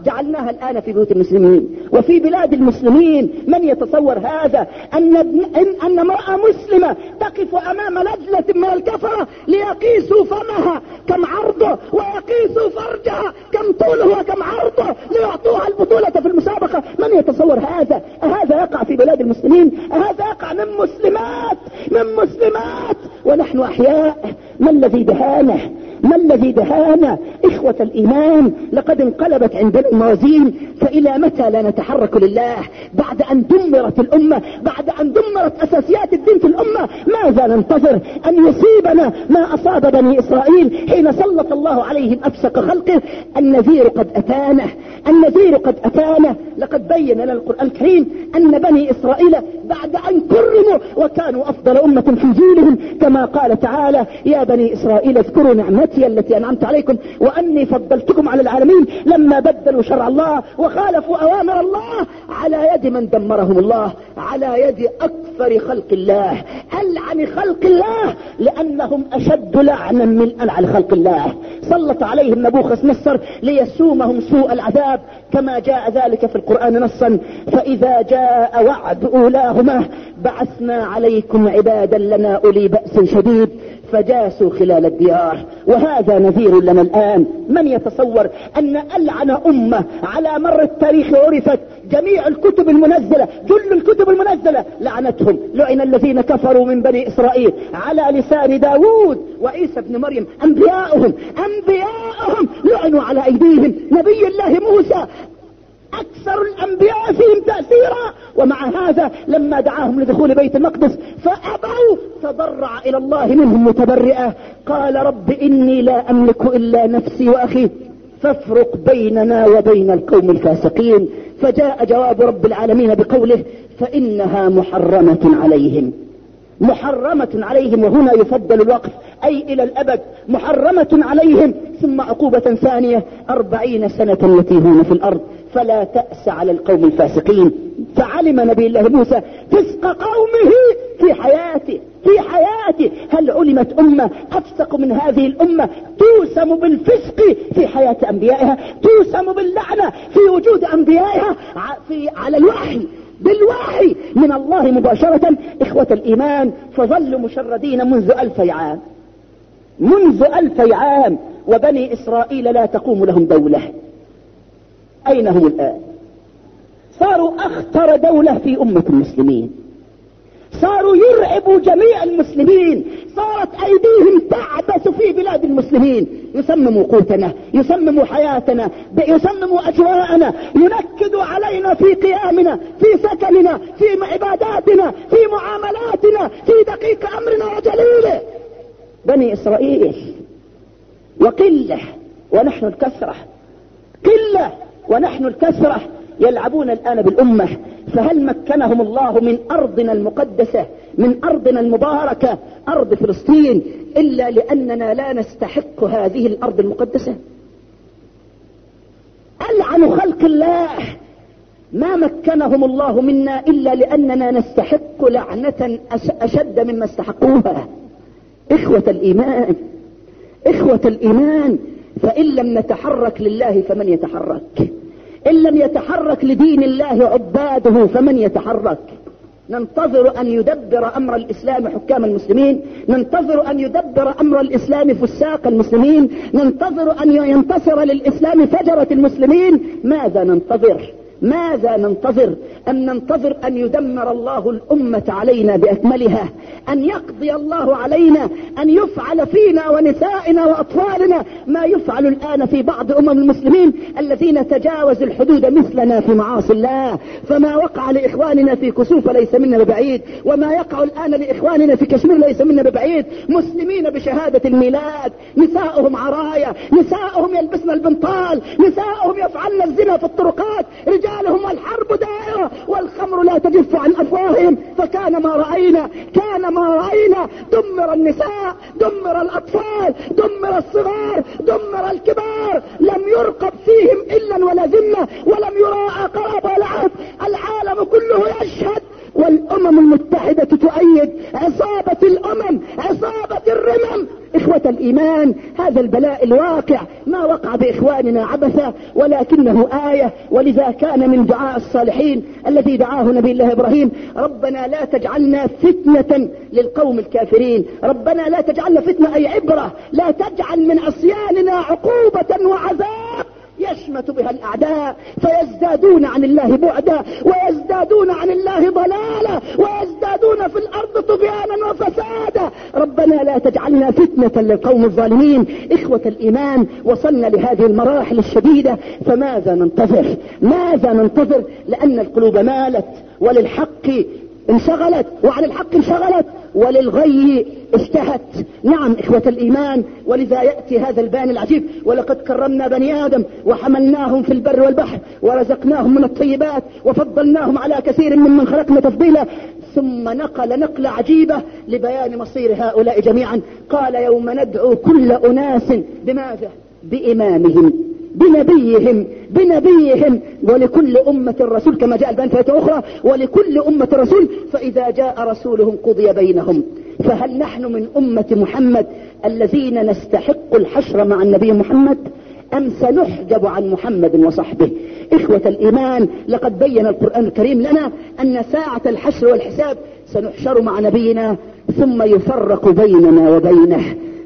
جعلناها الآن في بيوت المسلمين وفي بلاد المسلمين. من يتصور هذا؟ أن, أن امرأة مسلمة تقف أمام لجنة من الكفرة ليقيسوا فمها كم عرضه ويقيسوا فرجها كم طوله وكم عرضه ليعطوها البطولة في المسابقة. من يتصور هذا؟ هذا يقع في بلاد المسلمين؟ هذا يقع من مسلمات من مسلمات ونحن أحياء. ما الذي دهانه؟ ما الذي دهانا؟ إخوة الإيمان، لقد انقلبت عندنا الموازين، فإلى متى لا نتحرك لله بعد أن دمرت الأمة، بعد أن دمرت أساسيات الدين في الأمة؟ ماذا ننتظر؟ أن يصيبنا ما أصاب بني إسرائيل حين سلط الله عليهم أفسق خلقه. النذير قد أتانا، النذير قد أتانا. لقد بين لنا القرآن الكريم أن بني إسرائيل بعد أن كرموا وكانوا أفضل أمة في جيلهم، كما قال تعالى: يا بني إسرائيل اذكروا نعمتي التي أنعمت عليكم وأني فضلتكم على العالمين، لما بدلوا شرع الله وخالفوا أوامر الله على يد من دمرهم الله، على يد أكثر خلق الله، ألعن خلق الله، لأنهم أشد لعنا من ألعن خلق الله. سلط عليهم نبوخذ نصر ليسومهم سوء العذاب، كما جاء ذلك في القرآن نصا: فإذا جاء وعد أولاهما بعثنا عليكم عبادا لنا أولي بأس شديد فجاسوا خلال الديار. وهذا نذير لنا الآن. من يتصور أن ألعن أمة على مر التاريخ عرفت؟ جميع الكتب المنزلة، جل الكتب المنزلة لعنتهم. لعن الذين كفروا من بني إسرائيل على لسان داود وعيسى بن مريم، أنبياؤهم أنبياؤهم لعنوا على أيديهم. نبي الله موسى أكثر الأنبياء فيهم تأثيرا، ومع هذا لما دعاهم لدخول بيت المقدس فأبوا، تضرع إلى الله منهم متبرئة، قال: رب إني لا أملك إلا نفسي وأخي فافرق بيننا وبين القوم الفاسقين. فجاء جواب رب العالمين بقوله: فإنها محرمة عليهم. محرمة عليهم، وهنا يفضل الوقف، أي إلى الأبد. محرمة عليهم، ثم عقوبة ثانية: أربعين سنة يتيهون في الأرض فلا تأس على القوم الفاسقين. فعلم نبي الله موسى فسق قومه في حياته في حياته هل علمت أمة أفسق من هذه الأمة توسم بالفسق في حياة أنبيائها، توسم باللعنة في وجود أنبيائها في على الوحي بالوحي من الله مباشرة؟ إخوة الإيمان، فظلوا مشردين منذ ألفي عام منذ ألفي عام وبني إسرائيل لا تقوم لهم دولة. أين هم الآن؟ صاروا أخطر دولة في أمة المسلمين، صاروا يرعبوا جميع المسلمين، صارت أيديهم تعبث في بلاد المسلمين، يسمموا قوتنا، يسمموا حياتنا، يسمموا أجواءنا، ينكدوا علينا في قيامنا، في سكننا، في عباداتنا، في معاملاتنا، في دقيق أمرنا وجليله. بني إسرائيل وقلة ونحن الكثرة، قلة ونحن الكثرة، يلعبون الآن بالأمة. فهل مكنهم الله من أرضنا المقدسة، من أرضنا المباركة، أرض فلسطين، إلا لأننا لا نستحق هذه الأرض المقدسة؟ ألعن خلق الله ما مكنهم الله منا إلا لأننا نستحق لعنة أشد مما استحقوها. إخوة الإيمان، إخوة الإيمان، فإن لم نتحرك لله فمن يتحرك؟ إن لم يتحرك لدين الله عباده فمن يتحرك؟ ننتظر أن يدبر أمر الإسلام حكام المسلمين، ننتظر أن يدبر أمر الإسلام فساق المسلمين، ننتظر أن ينتصر للإسلام فجرة المسلمين. ماذا ننتظر؟ ماذا ننتظر؟ أن ننتظر أن يدمر الله الأمة علينا بأكملها، أن يقضي الله علينا، أن يفعل فينا ونسائنا وأطفالنا ما يفعل الآن في بعض أمم المسلمين الذين تجاوزوا الحدود مثلنا في معاصي الله. فما وقع لإخواننا في كسوف ليس منا ببعيد، وما يقع الآن لإخواننا في كشمير ليس منا ببعيد. مسلمين بشهادة الميلاد، نساؤهم عرايا، نساؤهم يلبسن البنطال، نساؤهم يفعلن الزنا في الطرقات، رجالهم الحرب دائرة والخمر لا تجف عن أفواههم. فكان ما رأينا كان ما رأينا دمر النساء، دمر الأطفال، دمر الصغار، دمر الكبار، لم يرقب فيهم إلا ولا ذمة، ولم يراعى قرابة ولا عهد. العالم كله يشهد، والأمم المتحدة تؤيد. عصابة الأمم، عصابة الرمم إخوة الإيمان، هذا البلاء الواقع ما وقع بإخواننا عبثا ولكنه آية. ولذا كان من دعاء الصالحين الذي دعاه نبي الله إبراهيم: ربنا لا تجعلنا فتنة للقوم الكافرين. ربنا لا تجعلنا فتنة أي عبرة، لا تجعل من عصياننا عقوبة وعذاب يشمت بها الأعداء فيزدادون عن الله بعدا ويزدادون عن الله ضلالا ويزدادون في الأرض طغيانا وفسادا. ربنا لا تجعلنا فتنة للقوم الظالمين. إخوة الإيمان، وصلنا لهذه المراحل الشديدة، فماذا ننتظر؟ ماذا ننتظر؟ لأن القلوب مالت وللحق انشغلت، وعن الحق انشغلت، وللغي اشتهت. نعم إخوة الإيمان، ولذا يأتي هذا البيان العجيب: ولقد كرمنا بني آدم وحملناهم في البر والبحر ورزقناهم من الطيبات وفضلناهم على كثير ممن خلقنا تفضيلا. ثم نقل نقلة عجيبة لبيان مصير هؤلاء جميعا. قال: يوم ندعو كل أناس بماذا؟ بإمامهم، بنبيهم بنبيهم ولكل أمة رسول، كما جاء البيان في آية أخرى: ولكل أمة رسول فإذا جاء رسولهم قضي بينهم. فهل نحن من أمة محمد الذين نستحق الحشر مع النبي محمد، أم سنحجب عن محمد وصحبه؟ إخوة الإيمان، لقد بين القرآن الكريم لنا أن ساعة الحشر والحساب سنحشر مع نبينا ثم يفرق بيننا وبينه.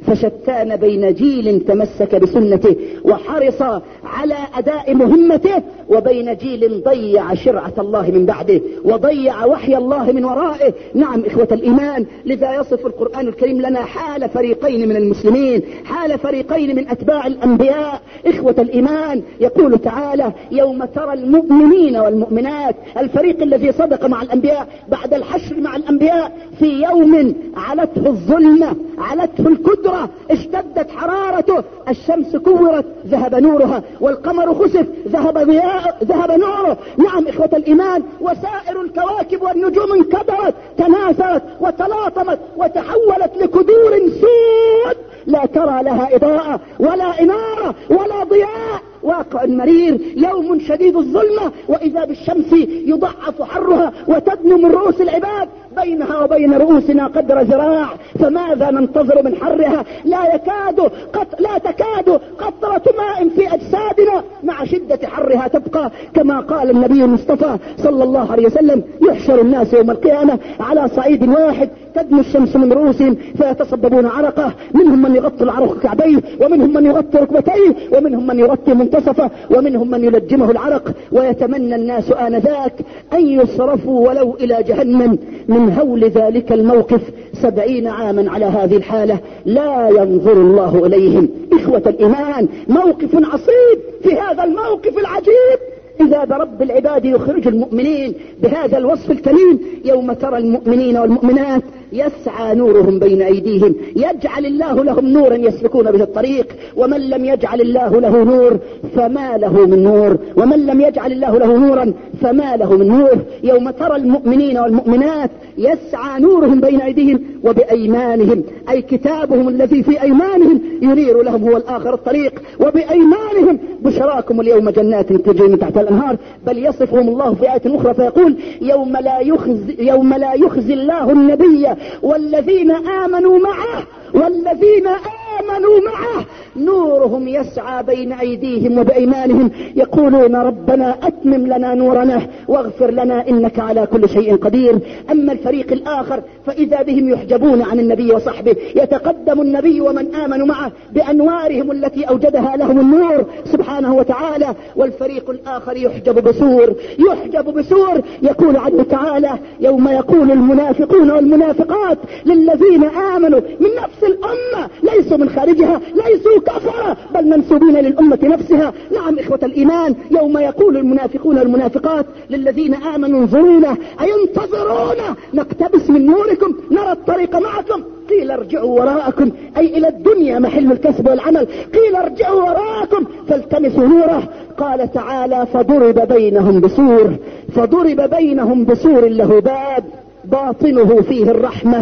فشتان بين جيل تمسك بسنته وحرص على أداء مهمته وبين جيل ضيع شرعة الله من بعده وضيع وحي الله من ورائه. نعم إخوة الإيمان، لذا يصف القرآن الكريم لنا حال فريقين من المسلمين، حال فريقين من أتباع الأنبياء. إخوة الإيمان، يقول تعالى: يوم ترى المؤمنين والمؤمنات، الفريق الذي صدق مع الأنبياء بعد الحشر مع الأنبياء، في يوم علته الظلمة، علته الكدرة، اشتدت حرارته، الشمس كورت ذهب نورها، والقمر خسف ذهب ضياء ذهب نوره. نعم إخوة الإيمان، وسائر الكواكب والنجوم انكدرت، تناثرت وتلاطمت وتحولت لكدور سود لا ترى لها إضاءة ولا إنارة ولا ضياء. واقع مرير، يوم شديد الظلمة، وإذا بالشمس يضعف حرها وتدنو من رؤوس العباد، بينها وبين رؤوسنا قدر ذراع. فماذا ننتظر من حرها؟ لا يكاد قط... لا تكاد قطرة ماء في أجسادنا مع شدة حرها تبقى. كما قال النبي المصطفى صلى الله عليه وسلم: يحشر الناس يوم القيامة على صعيد واحد، تدنو الشمس من رؤوسهم فيتصببون عرقه، منهم من يغطي العرق كعبيه، ومنهم من يغطي ركبتيه، ومنهم من يغطي منتصفه، ومنهم من يلجمه العرق. ويتمنى الناس آنذاك أن يصرفوا ولو إلى جهنم من هول ذلك الموقف سبعين عاما على هذه الحالة لا ينظر الله إليهم. إخوة الإيمان، موقف عصيب. في هذا الموقف العجيب إذا برب العباد يخرج المؤمنين بهذا الوصف الكريم: يوم ترى المؤمنين والمؤمنات يسعى نورهم بين أيديهم، يجعل الله لهم نورا يسلكون به الطريق، ومن لم يجعل الله له نور فما له من نور، ومن لم يجعل الله له نورا فما له من نور. يوم ترى المؤمنين والمؤمنات يسعى نورهم بين أيديهم وبأيمانهم، أي كتابهم الذي في أيمانهم ينير لهم هو الآخر الطريق، وبأيمانهم بشراكم اليوم جنات تجري من تحت الأنهار. بل يصفهم الله في آية أخرى فيقول: يوم لا يخزي, يوم لا يخزي الله النبي والذين آمنوا معه والذين آمنوا معه نورهم يسعى بين أيديهم وبأيمانهم يقولون: ربنا أتمم لنا نورنا واغفر لنا إنك على كل شيء قدير. أما الفريق الآخر فإذا بهم يحجبون عن النبي وصحبه، يتقدم النبي ومن آمنوا معه بأنوارهم التي أوجدها لهم النور سبحانه وتعالى، والفريق الآخر يحجب بسور يحجب بسور يقول عنه تعالى: يوم يقول المنافقون والمنافقات للذين آمنوا من نفس الأمة، ليسوا من خارجها، ليسوا كفرة، بل منسوبين للأمة نفسها. نعم إخوة الإيمان، يوم يقول المنافقون والمنافقات للذين آمنوا: انظرونا أي انتظرونا نقتبس من نوركم نرى الطريق معكم. قيل ارجعوا وراءكم، أي إلى الدنيا محل الكسب والعمل. قيل ارجعوا وراءكم فالتمسوا نوره. قال تعالى: فضرب بينهم بسور فضرب بينهم بسور له باب باطنه فيه الرحمة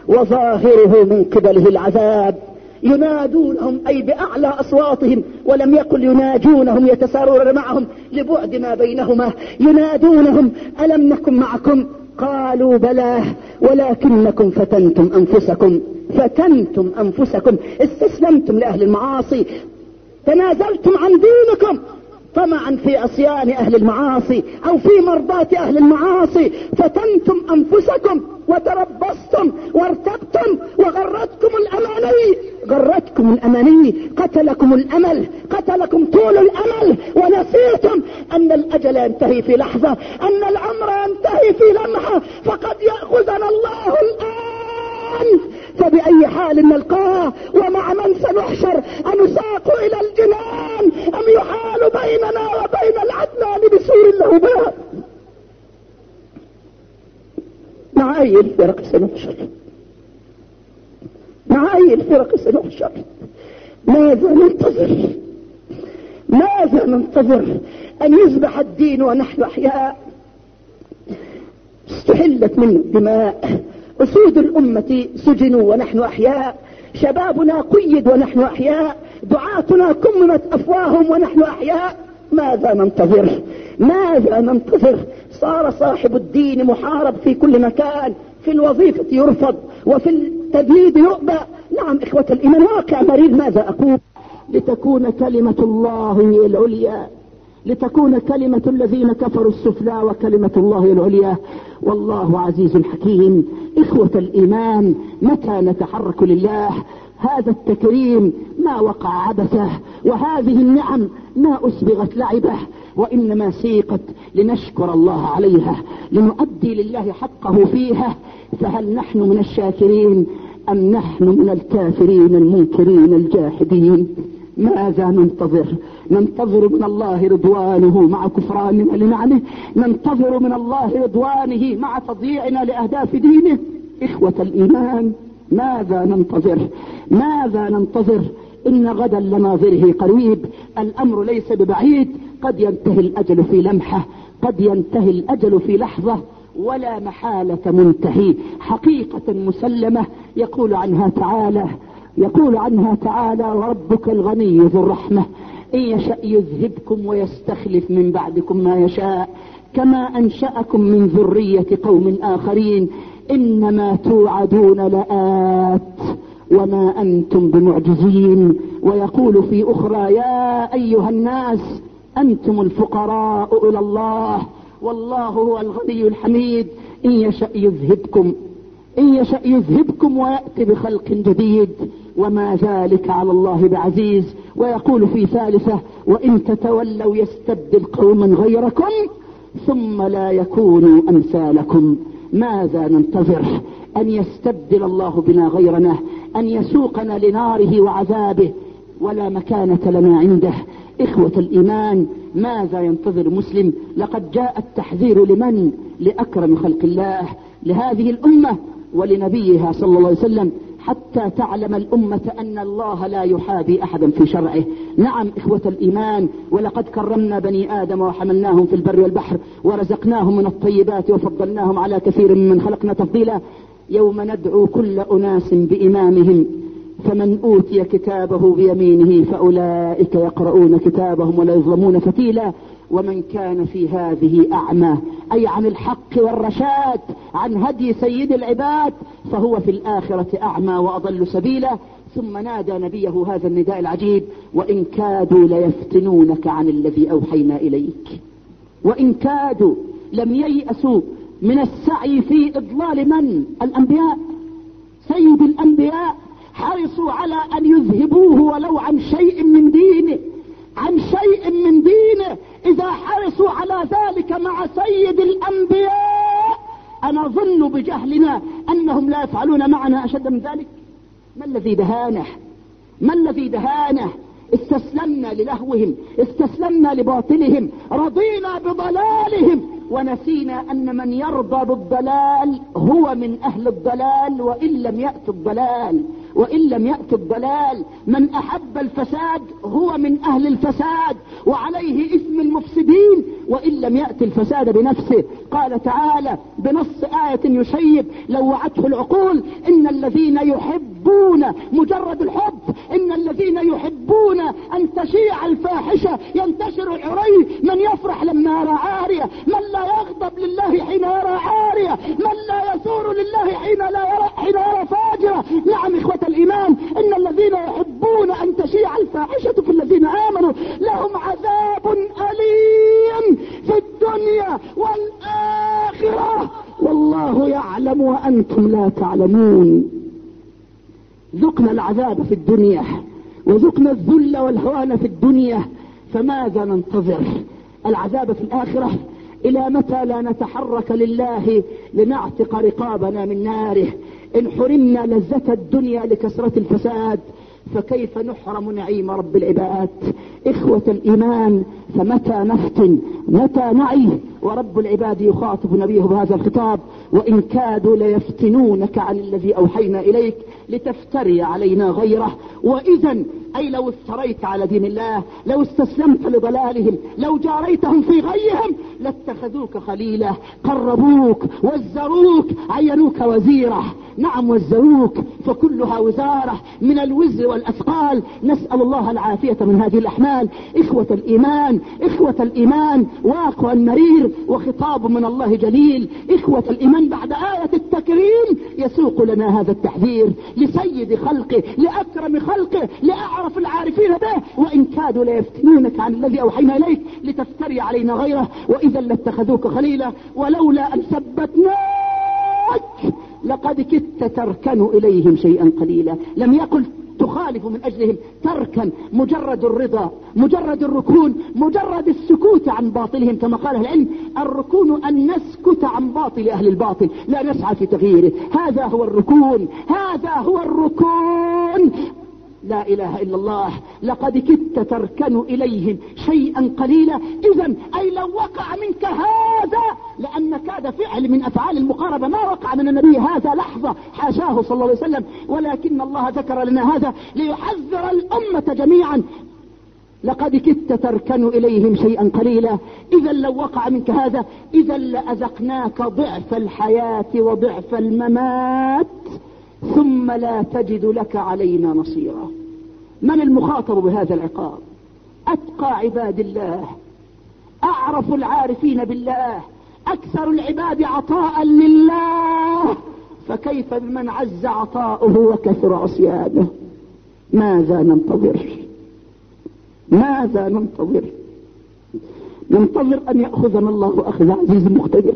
وظاهره من قبله العذاب. ينادونهم أي بأعلى أصواتهم، ولم يقل يناجونهم يتسارون معهم لبعد ما بينهما. ينادونهم: ألم نكن معكم؟ قالوا: بلى ولكنكم فتنتم أنفسكم فتنتم أنفسكم، استسلمتم لأهل المعاصي، تنازلتم عن دينكم طمعا في عصيان أهل المعاصي أو في مرضاة أهل المعاصي، فتنتم أنفسكم وتربصتم وارتبتم وغرتكم الأماني، غرتكم الأماني، قتلكم الأمل، قتلكم طول الأمل، ونسيتم أن الأجل ينتهي في لحظة، أن العمر ينتهي في لمحة، فقد يأخذنا الله الآن، فبأي حال نلقاه ومع من سنحشر؟ أنساق إلى الجنان أم يحال بيننا وبين العدنان بسور له باب؟ مع أي الفرق سنحشر؟ مع أي الفرق سنحشر؟ ماذا ننتظر؟ ماذا ننتظر؟ أن يذبح الدين ونحن أحياء؟ استحلت منه الدماء، أسود الأمة سجنوا ونحن أحياء، شبابنا قيد ونحن أحياء، دعاتنا كممت أفواههم ونحن أحياء. ماذا ننتظر؟ ماذا ننتظر؟ صار صاحب الدين محارب في كل مكان، في الوظيفة يرفض وفي التدليد يؤبى. نعم إخوة الإيمان، واقع مريض. ماذا أقول؟ لتكون كلمة الله هي العليا، لتكون كلمة الذين كفروا السفلى وكلمة الله العليا، والله عزيز حكيم. إخوة الإيمان، متى نتحرك لله؟ هذا التكريم ما وقع عبثه، وهذه النعم ما أسبغت لعبه، وإنما سيقت لنشكر الله عليها، لنؤدي لله حقه فيها. فهل نحن من الشاكرين أم نحن من الكافرين المنكرين الجاحدين؟ ماذا ننتظر؟ ننتظر من الله رضوانه مع كفراننا لنعمه، ننتظر من الله رضوانه مع تضييعنا لأهداف دينه. إخوة الإيمان، ماذا ننتظر؟ ماذا ننتظر؟ إن غدا لناظره قريب، الأمر ليس ببعيد، قد ينتهي الأجل في لمحة، قد ينتهي الأجل في لحظة، ولا محالة منتهي، حقيقة مسلمة. يقول عنها تعالى يقول عنها تعالى وربك الغني ذو الرحمة إن يشأ يذهبكم ويستخلف من بعدكم ما يشاء كما أنشأكم من ذرية قوم آخرين إنما توعدون لآت وما أنتم بمعجزين. ويقول في أخرى يا أيها الناس أنتم الفقراء إلى الله والله هو الغني الحميد إن يشأ يذهبكم إن يشأ يذهبكم ويأتي بخلق جديد وما ذلك على الله بعزيز. ويقول في ثالثة وإن تتولوا يستبدل قوما غيركم ثم لا يكونوا أمثالكم. ماذا ننتظر؟ أن يستبدل الله بنا غيرنا، أن يسوقنا لناره وعذابه ولا مكانة لنا عنده. إخوة الإيمان، ماذا ينتظر مسلم؟ لقد جاء التحذير لمن؟ لأكرم خلق الله، لهذه الأمة ولنبيها صلى الله عليه وسلم، حتى تعلم الأمة أن الله لا يحابي أحدا في شرعه. نعم إخوة الإيمان، ولقد كرمنا بني آدم وحملناهم في البر والبحر ورزقناهم من الطيبات وفضلناهم على كثير ممن خلقنا تفضيلا. يوم ندعو كل أناس بإمامهم فمن أوتي كتابه بيمينه فأولئك يقرؤون كتابهم ولا يظلمون فتيلا. ومن كان في هذه أعمى أي عن الحق والرشاد عن هدي سيد العباد فهو في الآخرة أعمى وأضل سبيلا. ثم نادى نبيه هذا النداء العجيب وإن كادوا ليفتنونك عن الذي أوحينا إليك. وإن كادوا لم ييأسوا من السعي في إضلال من؟ الأنبياء. سيد الأنبياء حرصوا على أن يذهبوه ولو عن شيء من دينه عن شيء من دينه. إذا حرصوا على ذلك مع سيد الأنبياء أنا ظن بجهلنا أنهم لا يفعلون معنا أشد من ذلك. ما الذي دهانه؟ ما الذي دهانه؟ استسلمنا للهوهم، استسلمنا لباطلهم، رضينا بضلالهم ونسينا أن من يرضى بالضلال هو من أهل الضلال وإن لم يأت الضلال وإن لم يأت الضلال. من أحب الفساد هو من أهل الفساد وعليه إثم المفسدين وإن لم يأت الفساد بنفسه. قال تعالى بنص آية يشيب لوعته العقول إن الذين يحبون مجرد الحب إن الذين يحبون أن تشيع الفاحشة ينتشر العري. من يفرح لما يرى عارية، من لا يغضب لله حين يرى عارية، من لا يثور لله حين لا يرى حين يرى فاجرة، نعم إخوة الإيمان، إن الذين يحبون أن تشيع الفاحشة في الذين آمنوا لهم عذاب أليم في الدنيا والآخرة والله يعلم وأنتم لا تعلمون. ذقنا العذاب في الدنيا وذقنا الذل والهوان في الدنيا، فماذا ننتظر؟ العذاب في الآخرة. إلى متى لا نتحرك لله لنعتق رقابنا من ناره؟ إن حرمنا لذة الدنيا لكثرة الفساد فكيف نحرم نعيم رب العباد؟ إخوة الإيمان، فمتى نفتن متى نعي؟ ورب العباد يخاطب نبيه بهذا الخطاب: وإن كادوا ليفتنونك عن الذي أوحينا إليك لتفتري علينا غيره. وإذا أي لو افتريت على دين الله، لو استسلمت لضلالهم، لو جاريتهم في غيهم لاتخذوك خليلا، قربوك وزروك، عينوك وزيرة. نعم وزروك، فكلها وزارة من الوزر والأثقال، نسأل الله العافية من هذه الأحمال. إخوة الإيمان، إخوة الإيمان، واقع مرير وخطاب من الله جليل. إخوة الإيمان، بعد آية التكريم يسوق لنا هذا التحذير لسيد خلقه، لأكرم خلقه، لأعرف العارفين به: وإن كادوا ليفتنونك عن الذي أوحينا إليك لتفتري علينا غيره وإذا لاتخذوك خليلا ولولا أن ثبتناك لقد كدت تركن إليهم شيئا قليلا. لم يقل تخالف من أجلهم تركا، مجرد الرضا، مجرد الركون، مجرد السكوت عن باطلهم، كما قال العلم: الركون أن نسكت عن باطل أهل الباطل لا نسعى في تغييره. هذا هو الركون، هذا هو الركون. لا إله إلا الله. لقد كدت تركن إليهم شيئا قليلا. إذن أي لو وقع منك هذا، لأن كاد فعل من أفعال المقاربة، ما وقع من النبي هذا لحظة، حاشاه صلى الله عليه وسلم، ولكن الله ذكر لنا هذا ليحذر الأمة جميعا. لقد كدت تركن إليهم شيئا قليلا. إذا لو وقع منك هذا، إذا لأذقناك ضعف الحياة وضعف الممات ثم لا تجد لك علينا نصيرا. من المخاطب بهذا العقاب؟ أتقى عباد الله، أعرف العارفين بالله، أكثر العباد عطاء لله، فكيف بمن عز عطاؤه وكثر عصيانه؟ ماذا ننتظر؟ ماذا ننتظر؟ ننتظر أن يأخذنا الله أخذ عزيز مقتدر،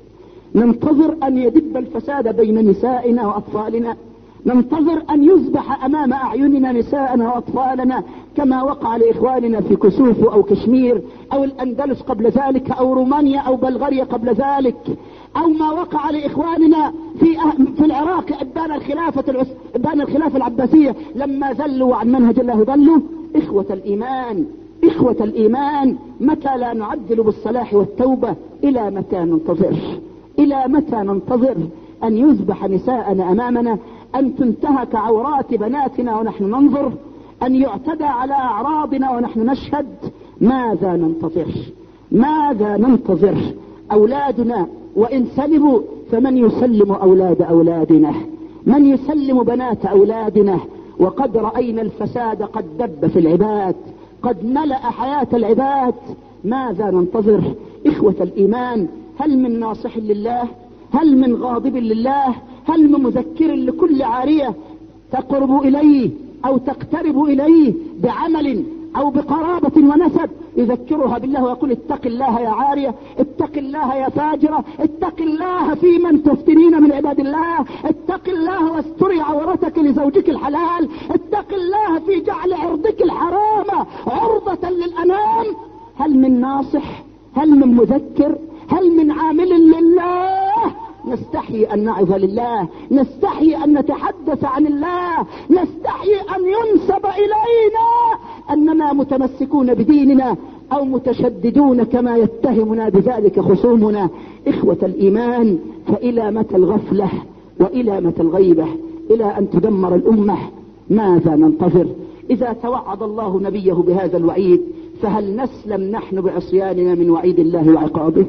ننتظر أن يدب الفساد بين نسائنا وأطفالنا، ننتظر أن يذبح أمام أعيننا نساءنا وأطفالنا كما وقع لإخواننا في كسوف أو كشمير أو الأندلس قبل ذلك أو رومانيا أو بلغاريا قبل ذلك، أو ما وقع لإخواننا في في العراق أبان الخلافة أبان الخلافة العباسية لما ذلوا عن منهج الله ضلوا. إخوة الإيمان، إخوة الإيمان، متى لا نعدل بالصلاح والتوبة؟ إلى متى ننتظر؟ إلى متى ننتظر أن يذبح نساءنا أمامنا، أن تنتهك عورات بناتنا ونحن ننظر، أن يعتدى على أعراضنا ونحن نشهد؟ ماذا ننتظر؟ ماذا ننتظر؟ أولادنا وإن سلموا فمن يسلم أولاد أولادنا؟ من يسلم بنات أولادنا؟ وقد رأينا الفساد قد دب في العباد، قد ملأ حياة العباد. ماذا ننتظر؟ إخوة الإيمان، هل من ناصح لله؟ هل من غاضب لله؟ هل من مذكر لكل عارية تقرب إليه أو تقترب إليه بعمل أو بقرابة ونسب يذكرها بالله ويقول: اتق الله يا عارية، اتق الله يا فاجرة، اتق الله في من تفتنين من عباد الله، اتق الله واستري عورتك لزوجك الحلال، اتق الله في جعل عرضك الحرام عرضة للأنام. هل من ناصح؟ هل من مذكر؟ هل من عامل لله؟ نستحي أن نعظ لله، نستحي أن نتحدث عن الله، نستحي أن ينسب إلينا أننا متمسكون بديننا أو متشددون كما يتهمنا بذلك خصومنا. إخوة الإيمان، فإلى متى الغفلة وإلى متى الغيبة؟ إلى أن تدمر الأمة. ماذا ننتظر؟ إذا توعد الله نبيه بهذا الوعيد فهل نسلم نحن بعصياننا من وعيد الله وعقابه؟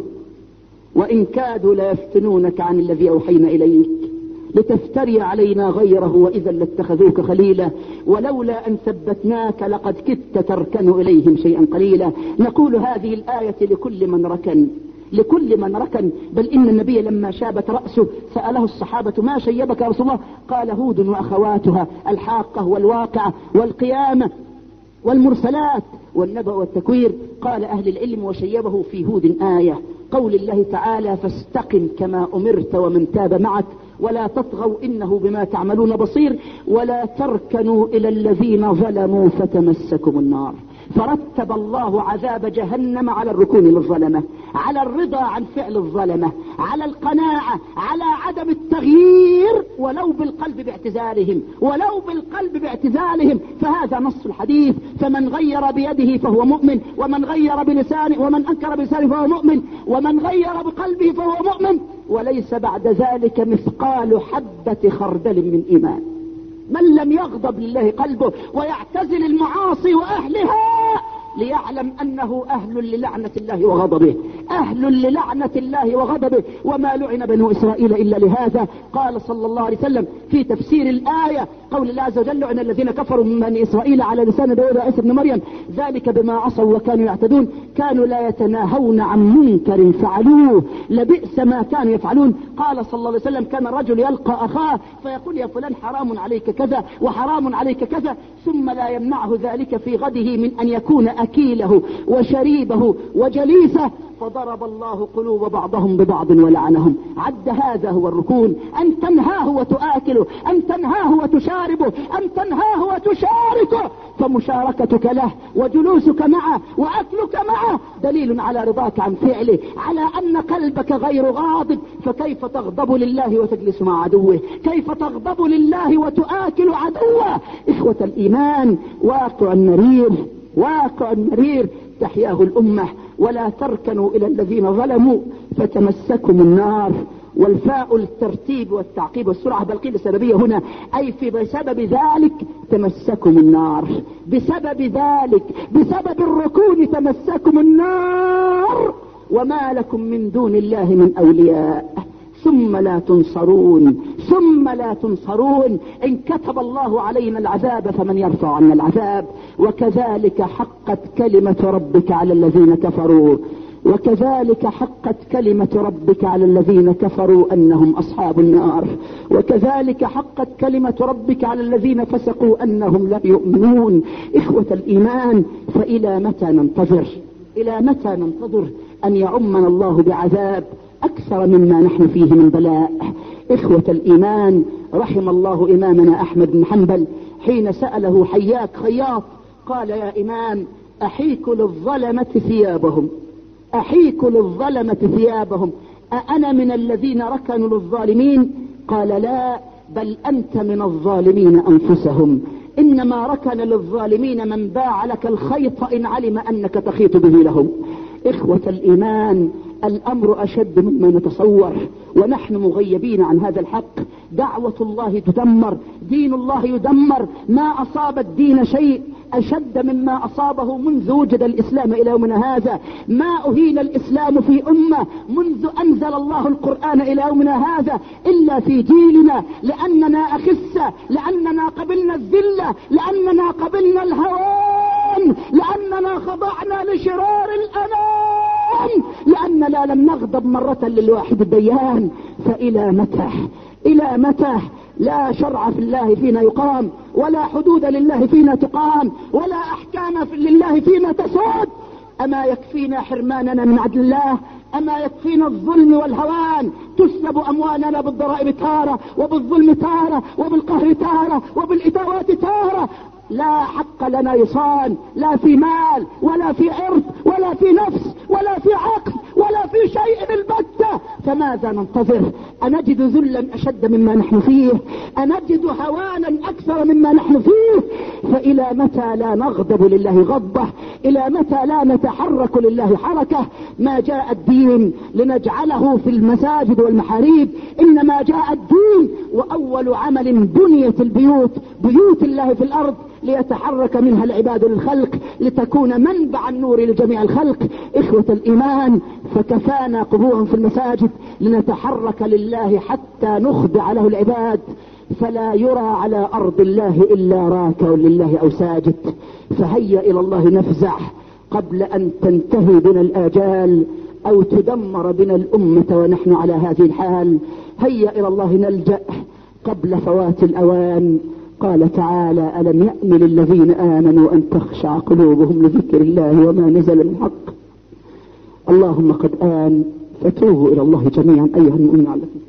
وإن كادوا ليفتنونك عن الذي أوحينا إليك لتفتري علينا غيره وإذا لاتخذوك خليلا ولولا أن ثبتناك لقد كدت تركن إليهم شيئا قليلا. نقول هذه الآية لكل من ركن، لكل من ركن. بل إن النبي لما شابت رأسه سأله الصحابة ما شيبك يا رسول الله؟ قال هود وأخواتها، الحاقة والواقعة والقيامة والمرسلات والنبأ والتكوير. قال أهل العلم وشيبه في هود آية قول الله تعالى فاستقم كما أمرت ومن تاب معك ولا تطغوا إنه بما تعملون بصير ولا تركنوا إلى الذين ظلموا فتمسكم النار. فرتب الله عذاب جهنم على الركون للظلمة، على الرضا عن فعل الظلمة، على القناعة، على عدم التغيير ولو بالقلب باعتزالهم، ولو بالقلب باعتزالهم. فهذا نص الحديث. فمن غير بيده فهو مؤمن، ومن غير بلسانه، ومن أنكر بلسانه فهو مؤمن، ومن غير بقلبه فهو مؤمن، وليس بعد ذلك مثقال حبة خردل من إيمان. من لم يغضب لله قلبه ويعتزل المعاصي وأهلها ليعلم أنه أهل للعنة الله وغضبه، أهل للعنة الله وغضبه. وما لعن بنو إسرائيل إلا لهذا. قال صلى الله عليه وسلم في تفسير الآية قول الله عز وجل لعن الذين كفروا من بني إسرائيل على لسان داود وعيسى بن مريم ذلك بما عصوا وكانوا يعتدون كانوا لا يتناهون عن منكر فعلوه لبئس ما كانوا يفعلون. قال صلى الله عليه وسلم كان الرجل يلقى أخاه فيقول يا فلان حرام عليك كذا وحرام عليك كذا، ثم لا يمنعه ذلك في غده من أن يكون أكيله وشريبه وجليسه، فضرب الله قلوب بعضهم ببعض ولعنهم. عد هذا هو الركون، أن تنهاه وتآكله، أن تنهاه وتشاربه، أن تنهاه وتشاركه. فمشاركتك له وجلوسك معه وأكلك معه دليل على رضاك عن فعله، على أن قلبك غير غاضب. فكيف تغضب لله وتجلس مع عدوه؟ كيف تغضب لله وتآكل عدوه؟ إخوة الإيمان، واقع مرير، واقع مرير تحياه الأمة. ولا تركنوا إلى الذين ظلموا فتمسكم النار. والفاء الترتيب والتعقيب والسرعة بل قيل السببية هنا، أي في بسبب ذلك تمسكم النار، بسبب ذلك، بسبب الركون تمسكم النار. وما لكم من دون الله من أولياء ثم لا تنصرون، ثم لا تنصرون. إن كتب الله علينا العذاب فمن يرفع عنا العذاب. وكذلك حقت كلمة ربك على الذين كفروا، وكذلك حقت كلمة ربك على الذين كفروا أنهم أصحاب النار. وكذلك حقت كلمة ربك على الذين فسقوا أنهم لا يؤمنون. إخوة الإيمان، فإلى متى ننتظر؟ إلى متى ننتظر أن يعمنا الله بعذاب أكثر مما نحن فيه من بلاء؟ إخوة الإيمان، رحم الله إمامنا أحمد بن حنبل حين سأله حياك خياط قال يا إمام أحيك للظلمة ثيابهم، أحيك للظلمة ثيابهم، أأنا من الذين ركنوا للظالمين؟ قال لا، بل أنت من الظالمين أنفسهم. إنما ركن للظالمين من باع لك الخيط إن علم أنك تخيط به لهم. إخوة الإيمان، الأمر أشد مما نتصور ونحن مغيبين عن هذا الحق. دعوة الله تدمر، دين الله يدمر. ما أصاب الدين شيء أشد مما أصابه منذ وجد الإسلام إلى يومنا هذا. ما أهين الإسلام في أمة منذ أنزل الله القرآن إلى يومنا هذا إلا في جيلنا، لأننا أخسة، لأننا قبلنا الذلة، لأننا قبلنا الهوان، لأننا خضعنا لشرار الأنام، لأننا لم نغضب مرة للواحد الديان. فإلى متى؟ إلى متى؟ لا شرع في الله فينا يقام، ولا حدود لله فينا تقام، ولا أحكام لله فينا تسود. أما يكفينا حرماننا من عدل الله؟ أما يكفينا الظلم والهوان؟ تسلب أموالنا بالضرائب تارة، وبالظلم تارة، وبالقهر تارة، وبالإتاوات تارة. لا حق لنا يصان، لا في مال ولا في عرض ولا في نفس ولا في عقل ولا في شيء البتة. فماذا ننتظر؟ أنجد ذلا أشد مما نحن فيه؟ أنجد هوانا أكثر مما نحن فيه؟ فإلى متى لا نغضب لله غضبة؟ إلى متى لا نتحرك لله حركة؟ ما جاء الدين لنجعله في المساجد والمحاريب، إنما جاء الدين وأول عمل بنيت البيوت، بيوت الله في الأرض ليتحرك منها العباد للخلق، لتكون منبع النور لجميع الخلق. إخوة الإيمان، فكفانا قبورا في المساجد لنتحرك لله حتى نخضع له العباد، فلا يرى على أرض الله إلا راكع لله أو ساجد. فهيا إلى الله نفزع قبل أن تنتهي بنا الآجال. أو تدمر بنا الأمة ونحن على هذه الحال. هيا إلى الله نلجأ قبل فوات الأوان. قال تعالى: ألم يأن للذين آمنوا أن تخشع قلوبهم لذكر الله وما نزل من حق. اللهم قد آن، فتوبوا إلى الله جميعا أيها المؤمنون على الله.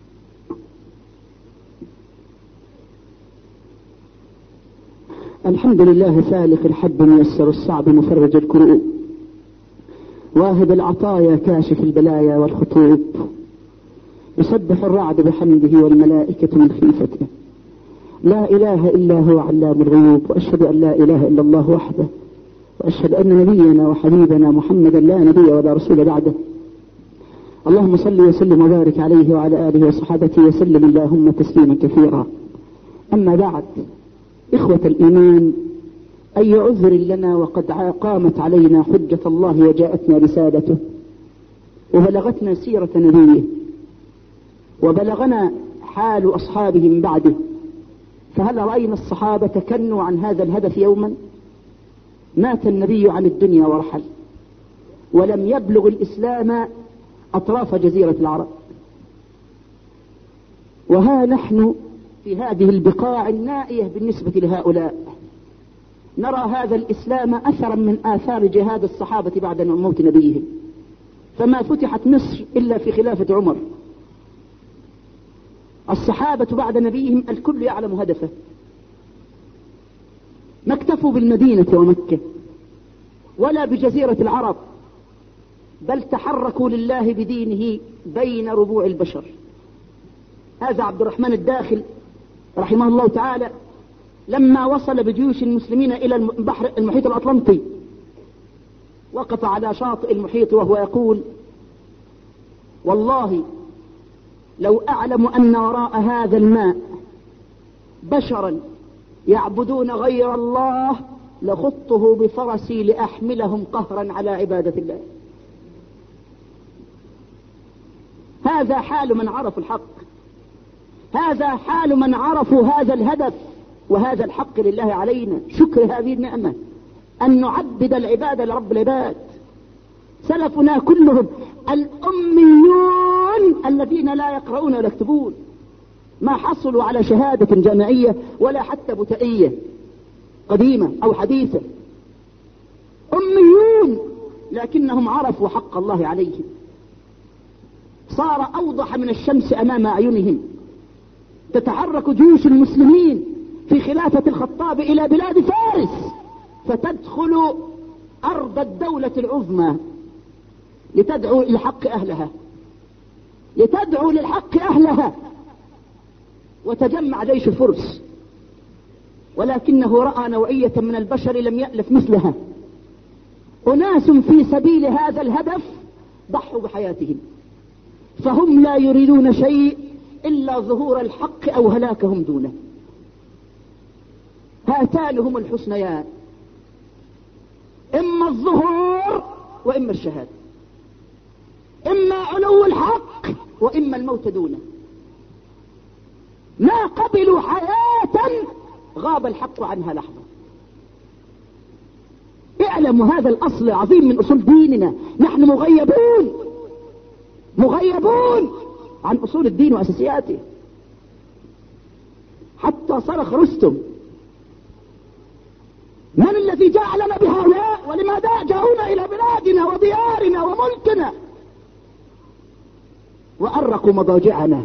الحمد لله فالق الحب ميسر الصعب مفرج الكروب، واهب العطايا كاشف البلايا والخطوب، يسبح الرعد بحمده والملائكة من خيفته، لا إله إلا هو علام الغيوب، وأشهد أن لا إله إلا الله وحده، وأشهد أن نبينا وحبيبنا محمدا لا نبي ولا رسول بعده. اللهم صل وسلم وبارك عليه وعلى آله وصحابته وسلم اللهم تسليما كثيرا. أما بعد، إخوة الإيمان، أي عذر لنا وقد قامت علينا حجة الله وجاءتنا رسالته وبلغتنا سيرة نبيه وبلغنا حال أصحابه من بعده، فهل رأينا الصحابة كنوا عن هذا الهدف يوما؟ مات النبي عن الدنيا ورحل، ولم يبلغ الإسلام أطراف جزيرة العرب، وها نحن في هذه البقاع النائية بالنسبة لهؤلاء نرى هذا الإسلام أثرا من آثار جهاد الصحابة بعد موت نبيهم، فما فتحت مصر إلا في خلافة عمر. الصحابة بعد نبيهم الكل يعلم هدفه، ما اكتفوا بالمدينة ومكة ولا بجزيرة العرب، بل تحركوا لله بدينه بين ربوع البشر. هذا عبد الرحمن الداخل رحمه الله تعالى لما وصل بجيوش المسلمين إلى البحر المحيط الأطلنطي وقف على شاطئ المحيط وهو يقول: والله لو أعلم أن وراء هذا الماء بشرا يعبدون غير الله لخطه بفرسي لأحملهم قهرا على عبادة الله. هذا حال من عرفوا الحق، هذا حال من عرفوا هذا الهدف وهذا الحق لله علينا. شكر هذه النعمة أن نعبد العبادة لرب العباد. سلفنا كلهم الأميون الذين لا يقرؤون ولا يكتبون، ما حصلوا على شهادة جامعية ولا حتى بتائية قديمة أو حديثة، أميون لكنهم عرفوا حق الله عليهم، صار أوضح من الشمس أمام أعينهم. تتحرك جيوش المسلمين في خلافة الخطاب إلى بلاد فارس، فتدخل أرض الدولة العظمى لتدعو للحق أهلها، لتدعو للحق أهلها. وتجمع جيش الفرس، ولكنه رأى نوعية من البشر لم يألف مثلها، أناس في سبيل هذا الهدف ضحوا بحياتهم، فهم لا يريدون شيء إلا ظهور الحق أو هلاكهم دونه. هاتان هم الحسنيان، إما الظهور وإما الشهادة، إما علو الحق وإما الموت دونه. ما قبلوا حياة غاب الحق عنها لحظة. اعلموا هذا الأصل العظيم من أصول ديننا. نحن مغيبون مغيبون عن أصول الدين وأساسياته. حتى صرخ رستم: من الذي جعلنا بهؤلاء ولماذا جاءونا إلى بلادنا وديارنا وملكنا وأرقوا مضاجعنا؟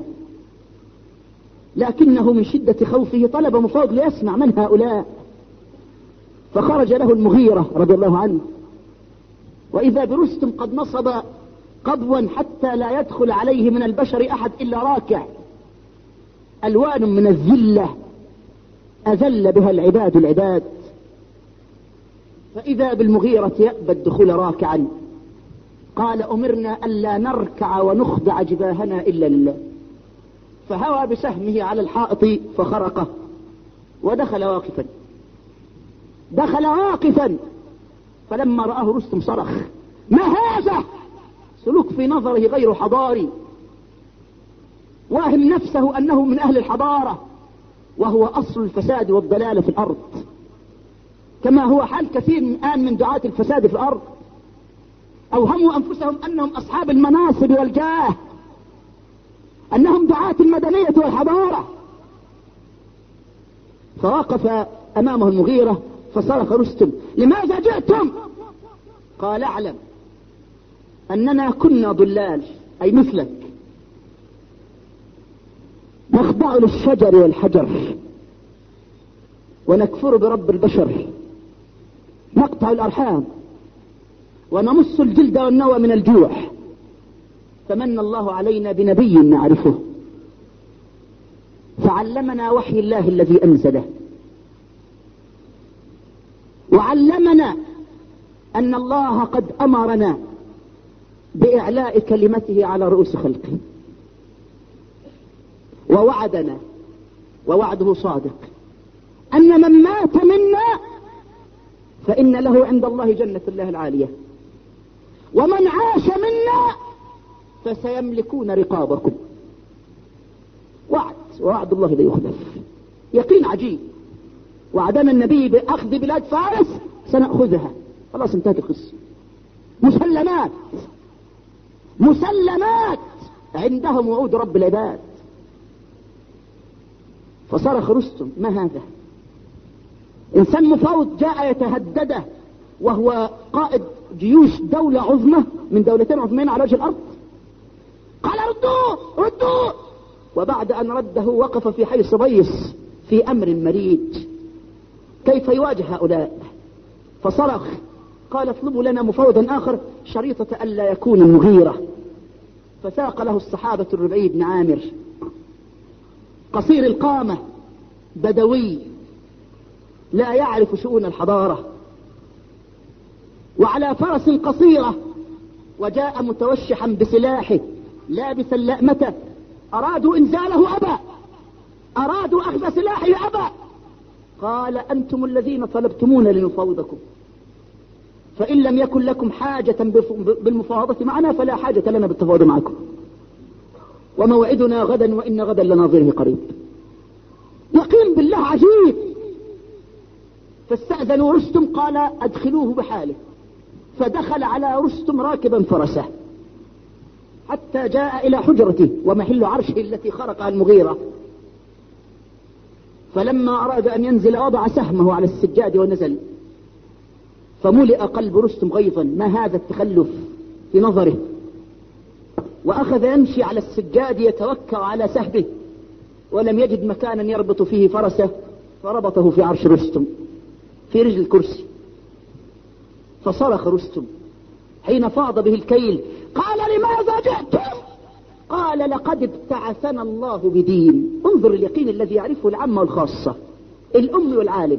لكنه من شدة خوفه طلب مفاوض ليسمع من هؤلاء، فخرج له المغيرة رضي الله عنه، وإذا برستم قد نصب قضوا حتى لا يدخل عليه من البشر أحد إلا راكع، ألوان من الذلة أذل بها العباد العباد. فإذا بالمغيرة يأبى الدخول راكعا، قال: أمرنا ألا نركع ونخضع جباهنا إلا لله. فهوى بسهمه على الحائط فخرقه ودخل واقفا دخل واقفا فلما رآه رستم صرخ: ما هذا؟ سلوك في نظره غير حضاري، واهم نفسه أنه من أهل الحضارة، وهو أصل الفساد والضلال في الأرض، كما هو حال كثير من الآن من دعاة الفساد في الأرض. اوهموا انفسهم انهم اصحاب المناصب والجاه، انهم دعاة المدنية والحضارة. فوقف امامه المغيرة فصرخ رستم: لماذا جئتم؟ قال: اعلم اننا كنا ضلال، اي مثلك، نخضع للشجر والحجر ونكفر برب البشر، نقطع الارحام ونمص الجلد والنوى من الجوع، فمن الله علينا بنبي نعرفه فعلمنا وحي الله الذي انزله، وعلمنا ان الله قد امرنا باعلاء كلمته على رؤوس خلقه، ووعدنا ووعده صادق ان من مات منا فان له عند الله جنة الله العالية، ومن عاش منا فسيملكون رقابكم. وعد، ووعد الله لا يخلف. يقين عجيب. وعدنا النبي باخذ بلاد فارس، سنأخذها، خلاص انتهت القصة. مسلمات مسلمات عندهم وعود رب العباد. فصرخ رستم: ما هذا؟ انسان مفاوض جاء يتهدده وهو قائد جيوش دولة عظمى من دولتين عظمين على وجه الارض. قال: ردوه ردوه. وبعد ان رده وقف في حي صبيس في امر مريج، كيف يواجه هؤلاء؟ فصرخ قال: اطلبوا لنا مفاوضا اخر شريطة الا يكون المغيرة. فساق له الصحابة الربعي بن عامر، قصير القامة، بدوي لا يعرف شؤون الحضارة، وعلى فرس قصيرة، وجاء متوشحا بسلاحه لابسا لأمته. أرادوا إنزاله أبى، أرادوا أخذ سلاحه أبى. قال: أنتم الذين طلبتمونا لنفاوضكم، فإن لم يكن لكم حاجة بالمفاوضة معنا فلا حاجة لنا بالتفاوض معكم، وموعدنا غدا وإن غدا لناظره قريب. يقين بالله عجيب. فاستأذنوا رستم، قال: أدخلوه بحاله. فدخل على رستم راكبا فرسه حتى جاء إلى حجرته ومحل عرشه التي خرقها المغيرة. فلما أراد أن ينزل وضع سهمه على السجاد ونزل، فملئ قلب رستم غيظا. ما هذا التخلف في نظره؟ وأخذ يمشي على السجاد يتوكأ على سهمه، ولم يجد مكانا يربط فيه فرسه، فربطه في عرش رستم في رجل الكرسي. فصرخ رستم حين فاض به الكيل، قال: لماذا جئتم؟ قال: لقد ابتعثنا الله بدين. انظر اليقين الذي يعرفه العامة والخاصة، الأم والعالم.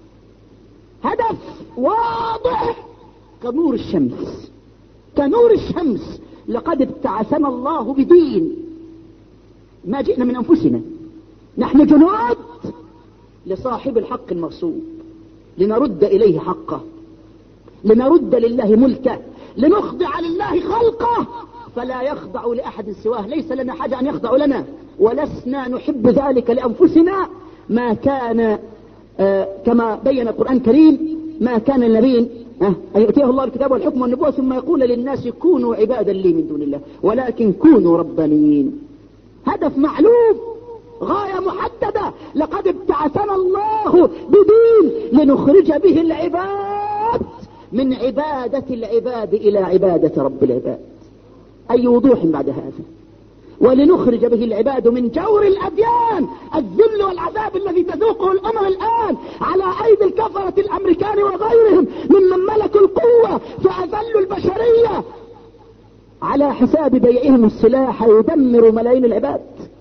هدف واضح كنور الشمس، كنور الشمس. لقد ابتعثنا الله بدين. ما جئنا من أنفسنا، نحن جنود لصاحب الحق المغصوب، لنرد إليه حقه، لنرد لله ملكه، لنخضع لله خلقه فلا يخضع لأحد سواه. ليس لنا حاجة أن يخضع لنا، ولسنا نحب ذلك لأنفسنا. ما كان آه كما بين القرآن الكريم: ما كان النبي آه أن يؤتيه الله الكتاب والحكم والنبوة ثم يقول للناس كونوا عبادا لي من دون الله ولكن كونوا ربانيين. هدف معلوم، غاية محددة. لقد ابتعثنا الله بدين لنخرج به العباد من عبادة العباد إلى عبادة رب العباد. أي وضوح بعد هذا. ولنخرج به العباد من جور الأديان، الذل والعذاب الذي تذوقه الأمم الآن على أيدي الكفرة الأمريكان وغيرهم ممن ملكوا القوة فأذلوا البشرية على حساب بيعهم السلاح يدمر ملايين العباد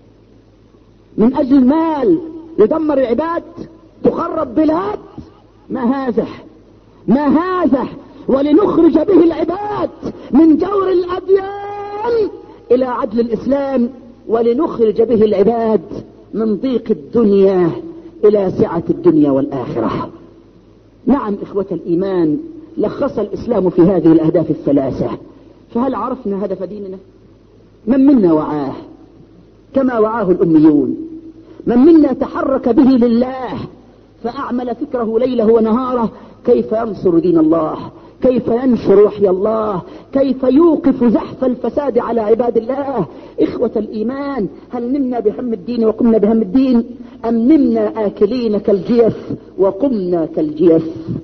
من أجل المال، يدمر العباد، تخرب بلاد. ما هذا ما هذا. ولنخرج به العباد من جور الأديان إلى عدل الإسلام، ولنخرج به العباد من ضيق الدنيا إلى سعة الدنيا والآخرة. نعم إخوة الإيمان، لخص الإسلام في هذه الأهداف الثلاثة. فهل عرفنا هدف ديننا؟ من منا وعاه كما وعاه الأميون؟ من منا تحرك به لله فأعمل فكره ليله ونهاره كيف ينصر دين الله، كيف ينشر وحي الله، كيف يوقف زحف الفساد على عباد الله. إخوة الإيمان، هل نمنا بهم الدين وقمنا بهم الدين، أم نمنا آكلين كالجيف وقمنا كالجيف؟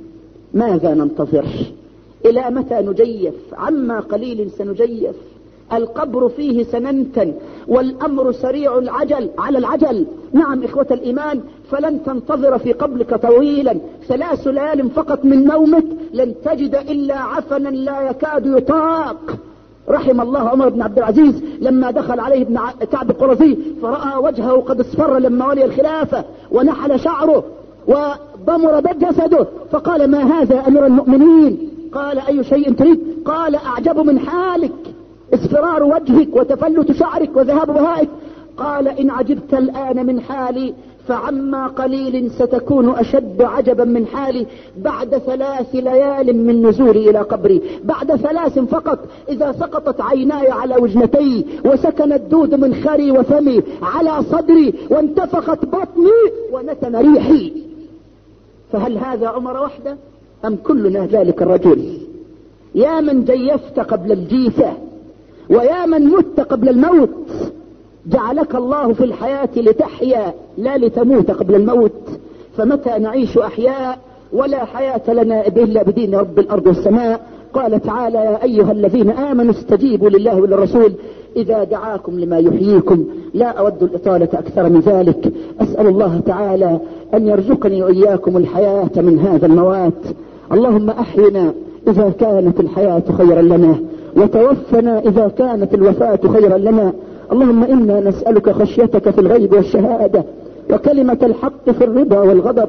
ماذا ننتظر؟ إلى متى نجيف؟ عما قليل سنجيف. القبر فيه سننتن والأمر سريع العجل على العجل. نعم إخوة الإيمان، فلن تنتظر في قبرك طويلا، ثلاث ليال فقط من نومك لن تجد إلا عفنا لا يكاد يطاق. رحم الله عمر بن عبد العزيز لما دخل عليه ابن كعب القرظي فرأى وجهه قد اصفر لما ولي الخلافة ونحل شعره وضمر جسده، فقال: ما هذا أمير المؤمنين؟ قال: أي شيء تريد؟ قال: أعجب من حالك، اصفرار وجهك وتفلت شعرك وذهاب بهائك. قال: إن عجبت الآن من حالي فعما قليل ستكون أشد عجبا من حالي بعد ثلاث ليال من نزولي إلى قبري. بعد ثلاث فقط، إذا سقطت عيناي على وجنتي وسكن الدود من خري وفمي على صدري وانتفخت بطني ونتن ريحي. فهل هذا عمر وحده أم كلنا ذلك الرجل؟ يا من جيفت قبل الجيفة، ويا من مت قبل الموت. جعلك الله في الحياة لتحيا لا لتموت قبل الموت. فمتى نعيش أحياء ولا حياة لنا إلا بدين رب الأرض والسماء. قال تعالى: يا أيها الذين آمنوا استجيبوا لله وللرسول إذا دعاكم لما يحييكم. لا أود الإطالة أكثر من ذلك. أسأل الله تعالى أن يرزقني وإياكم الحياة من هذا الموات. اللهم أحينا إذا كانت الحياة خيرا لنا، وتوفنا إذا كانت الوفاة خيرا لنا. اللهم إنا نسألك خشيتك في الغيب والشهادة، وكلمة الحق في الرضا والغضب،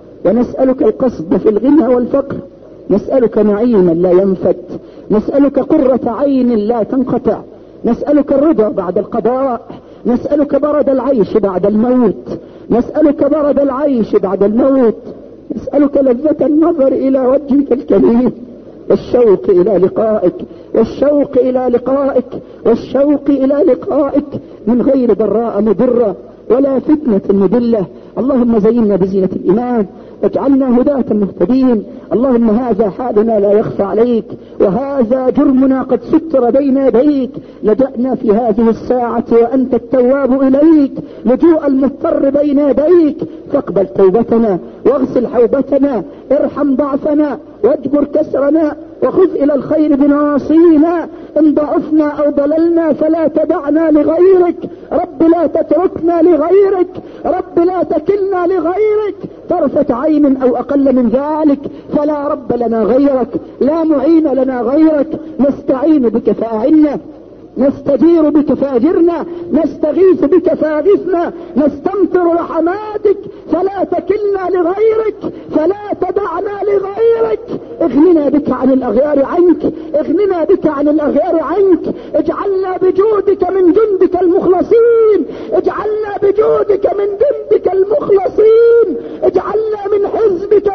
ونسألك القصد في الغنى والفقر، نسألك نعيما لا ينفد، نسألك قرة عين لا تنقطع، نسألك الرضا بعد القضاء، نسألك برد العيش بعد الموت، نسألك برد العيش بعد الموت، نسألك لذة النظر إلى وجهك الكريم، والشوق إلى لقائك، والشوق إلى لقائك، والشوق إلى لقائك من غير ضراء مضرة ولا فتنة مضلة. اللهم زينا بزينة الإيمان، واجعلنا هداة مهتدين. اللهم هذا حالنا لا يخفى عليك، وهذا جرمنا قد ستر بين يديك. لجأنا في هذه الساعة وأنت التواب إليك، لجوء المضطر بين يديك، فاقبل توبتنا واغسل حوبتنا، ارحم ضعفنا واجبر كسرنا، وخذ إلى الخير بناصينا. إن ضعفنا أو ضللنا فلا تدعنا لغيرك، رب لا تتركنا لغيرك، رب لا تكلنا لغيرك طرفة عين أو أقل من ذلك. فلا رب لنا غيرك، لا معين لنا غيرك. نستعين بك فأعنا، نستجير بك فأجرنا، نستغيث بك فأغثنا، نستمطر رحماتك فلا تكلنا لغيرك، فلا تدعنا لغيرك. اغننا بك عن الأغيار عنك، اغننا بك عن الأغيار عنك. اجعلنا بجودك من جندك المخلصين، اجعلنا بجودك من جندك المخلصين، اجعلنا من حزبك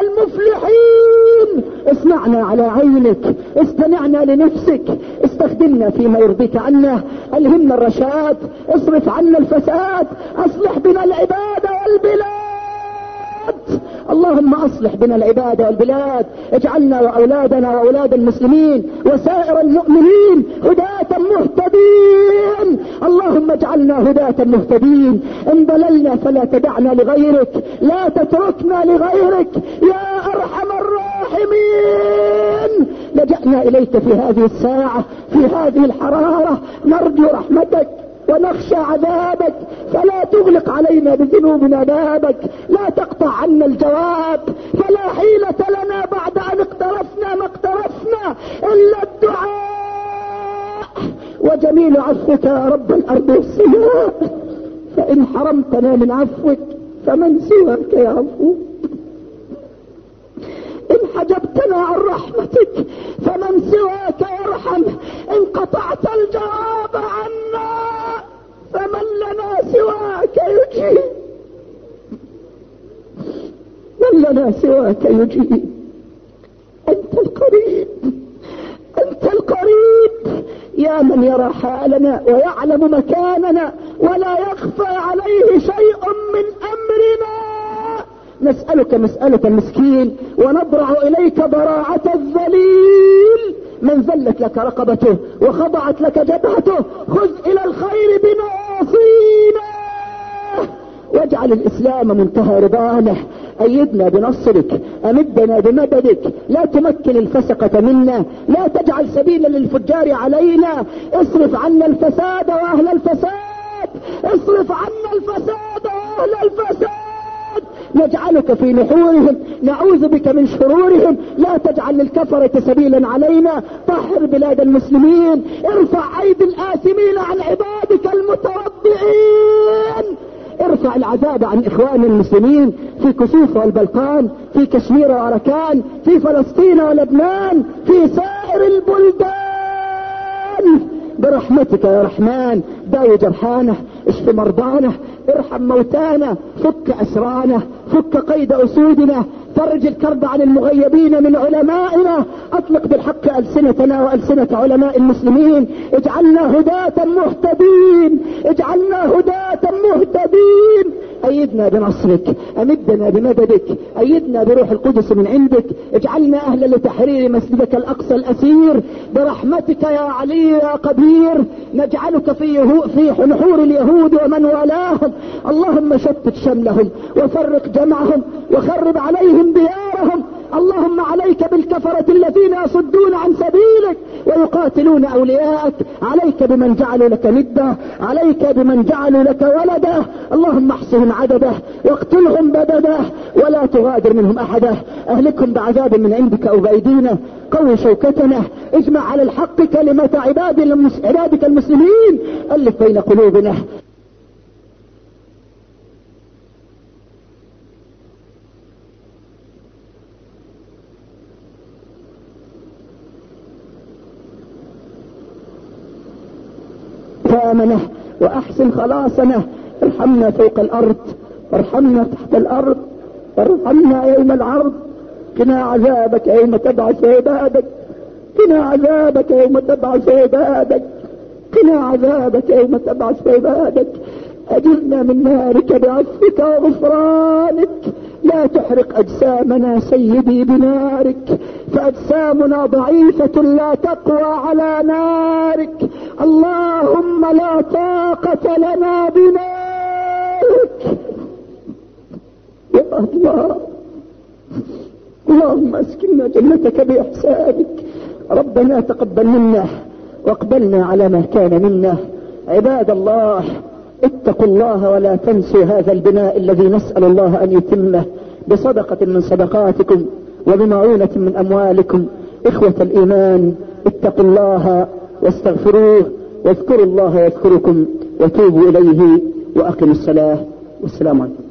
المفلحين. اصنعنا على عينك، استمعنا لنفسك، استخدمنا فيما يرضيك عنا، ألهمنا الرشاد، اصرف عنا الفساد، اصلح بنا العباد والبلاد. اللهم اصلح بنا العباد والبلاد، اجعلنا واولادنا واولاد المسلمين وسائر المؤمنين هداة مهتدين. اللهم اجعلنا هداة مهتدين. ان ضللنا فلا تدعنا لغيرك، لا تتركنا لغيرك يا ارحم الراحمين. لجأنا اليك في هذه الساعة، في هذه الحرارة، نرجو رحمتك ونخشى عذابك، فلا تغلق علينا بذنوبنا بابك، لا تقطع عنا الجواب، فلا حيلة لنا بعد ان اقترفنا ما اقترفنا الا الدعاء وجميل عفوك يا رب الارض والسماء. فان حرمتنا من عفوك فمن سواك يا عفو، ان حجبتنا عن رحمتك فمن سواك يرحم، ان قطعت الجواب عنا فمن لنا سواك يجيب، من لنا سواك يجيب. انت القريب، انت القريب يا من يرى حالنا ويعلم مكاننا ولا يخفى عليه شيء من امرنا. نسألك مسألة المسكين ونضرع إليك ضراعة الذليل من ذلت لك رقبته وخضعت لك جبهته. خذ إلى الخير بنواصينا واجعل الإسلام منتهى رضانا. أيدنا بنصرك، أمدنا بمددك، لا تمكن الفسقة منا، لا تجعل سبيلا للفجار علينا. اصرف عنا الفساد وأهل الفساد، اصرف عنا الفساد وأهل الفساد. نجعلك في نحورهم، نعوذ بك من شرورهم. لا تجعل للكفرة سبيلا علينا. طهر بلاد المسلمين، ارفع أيدي الآثمين عن عبادك المتوضئين. ارفع العذاب عن إخوان المسلمين في كسوف والبلقان، في كشمير وأركان، في فلسطين ولبنان، في سائر البلدان برحمتك يا رحمن. داوي جرحانه، اشف مرضانا، ارحم موتانا، فك أسرانا، فك قيد أسودنا، فرج الكرب عن المغيبين من علمائنا. اطلق بالحق ألسنتنا وألسنة علماء المسلمين. اجعلنا هداة مهتدين، اجعلنا هداة مهتدين. أيدنا بنصرك، أمدنا بمددك، أيدنا بروح القدس من عندك. اجعلنا أهلا لتحرير مسجدك الأقصى الأسير برحمتك يا علي يا قدير. نجعلك في في نحور اليهود ومن والاهم. اللهم شتت شملهم وفرق جمعهم وخرب عليهم ديارهم. اللهم عليك بالكفرة الذين يصدون عن سبيلك ويقاتلون أولياءك. عليك بمن جعلوا لك ندا، عليك بمن جعلوا لك ولدا. اللهم احصهم عدده واقتلهم بدده ولا تغادر منهم أحدا. أهلكهم بعذاب من عندك أو بأيدينا. قوي شوكتنا، اجمع على الحق كلمة عبادك المسلمين. ألف بين قلوبنا. فامنه واحسن خلاصنا. ارحمنا فوق الارض، ارحمنا تحت الارض، ارحمنا يوم العرض. قنا عذابك يوم تبعث عبادك، قنا عذابك يوم تبعث عبادك، قنا عذابك يوم تبعث عبادك. اجرنا من نارك بعفوك وغفرانك. لا تحرق اجسامنا سيدي بنارك، فاجسامنا ضعيفة لا تقوى على نارك. اللهم لا طاقة لنا بنارك يا الله. اللهم اسكننا جنتك باحسانك. ربنا تقبل منا واقبلنا على ما كان منا. عباد الله، اتقوا الله ولا تنسوا هذا البناء الذي نسأل الله أن يتمه بصدقة من صدقاتكم وبمعونة من أموالكم. إخوة الإيمان، اتقوا الله واستغفروه، واذكروا الله يذكركم، وتوبوا إليه، وأقيموا الصلاة. والسلام عليكم.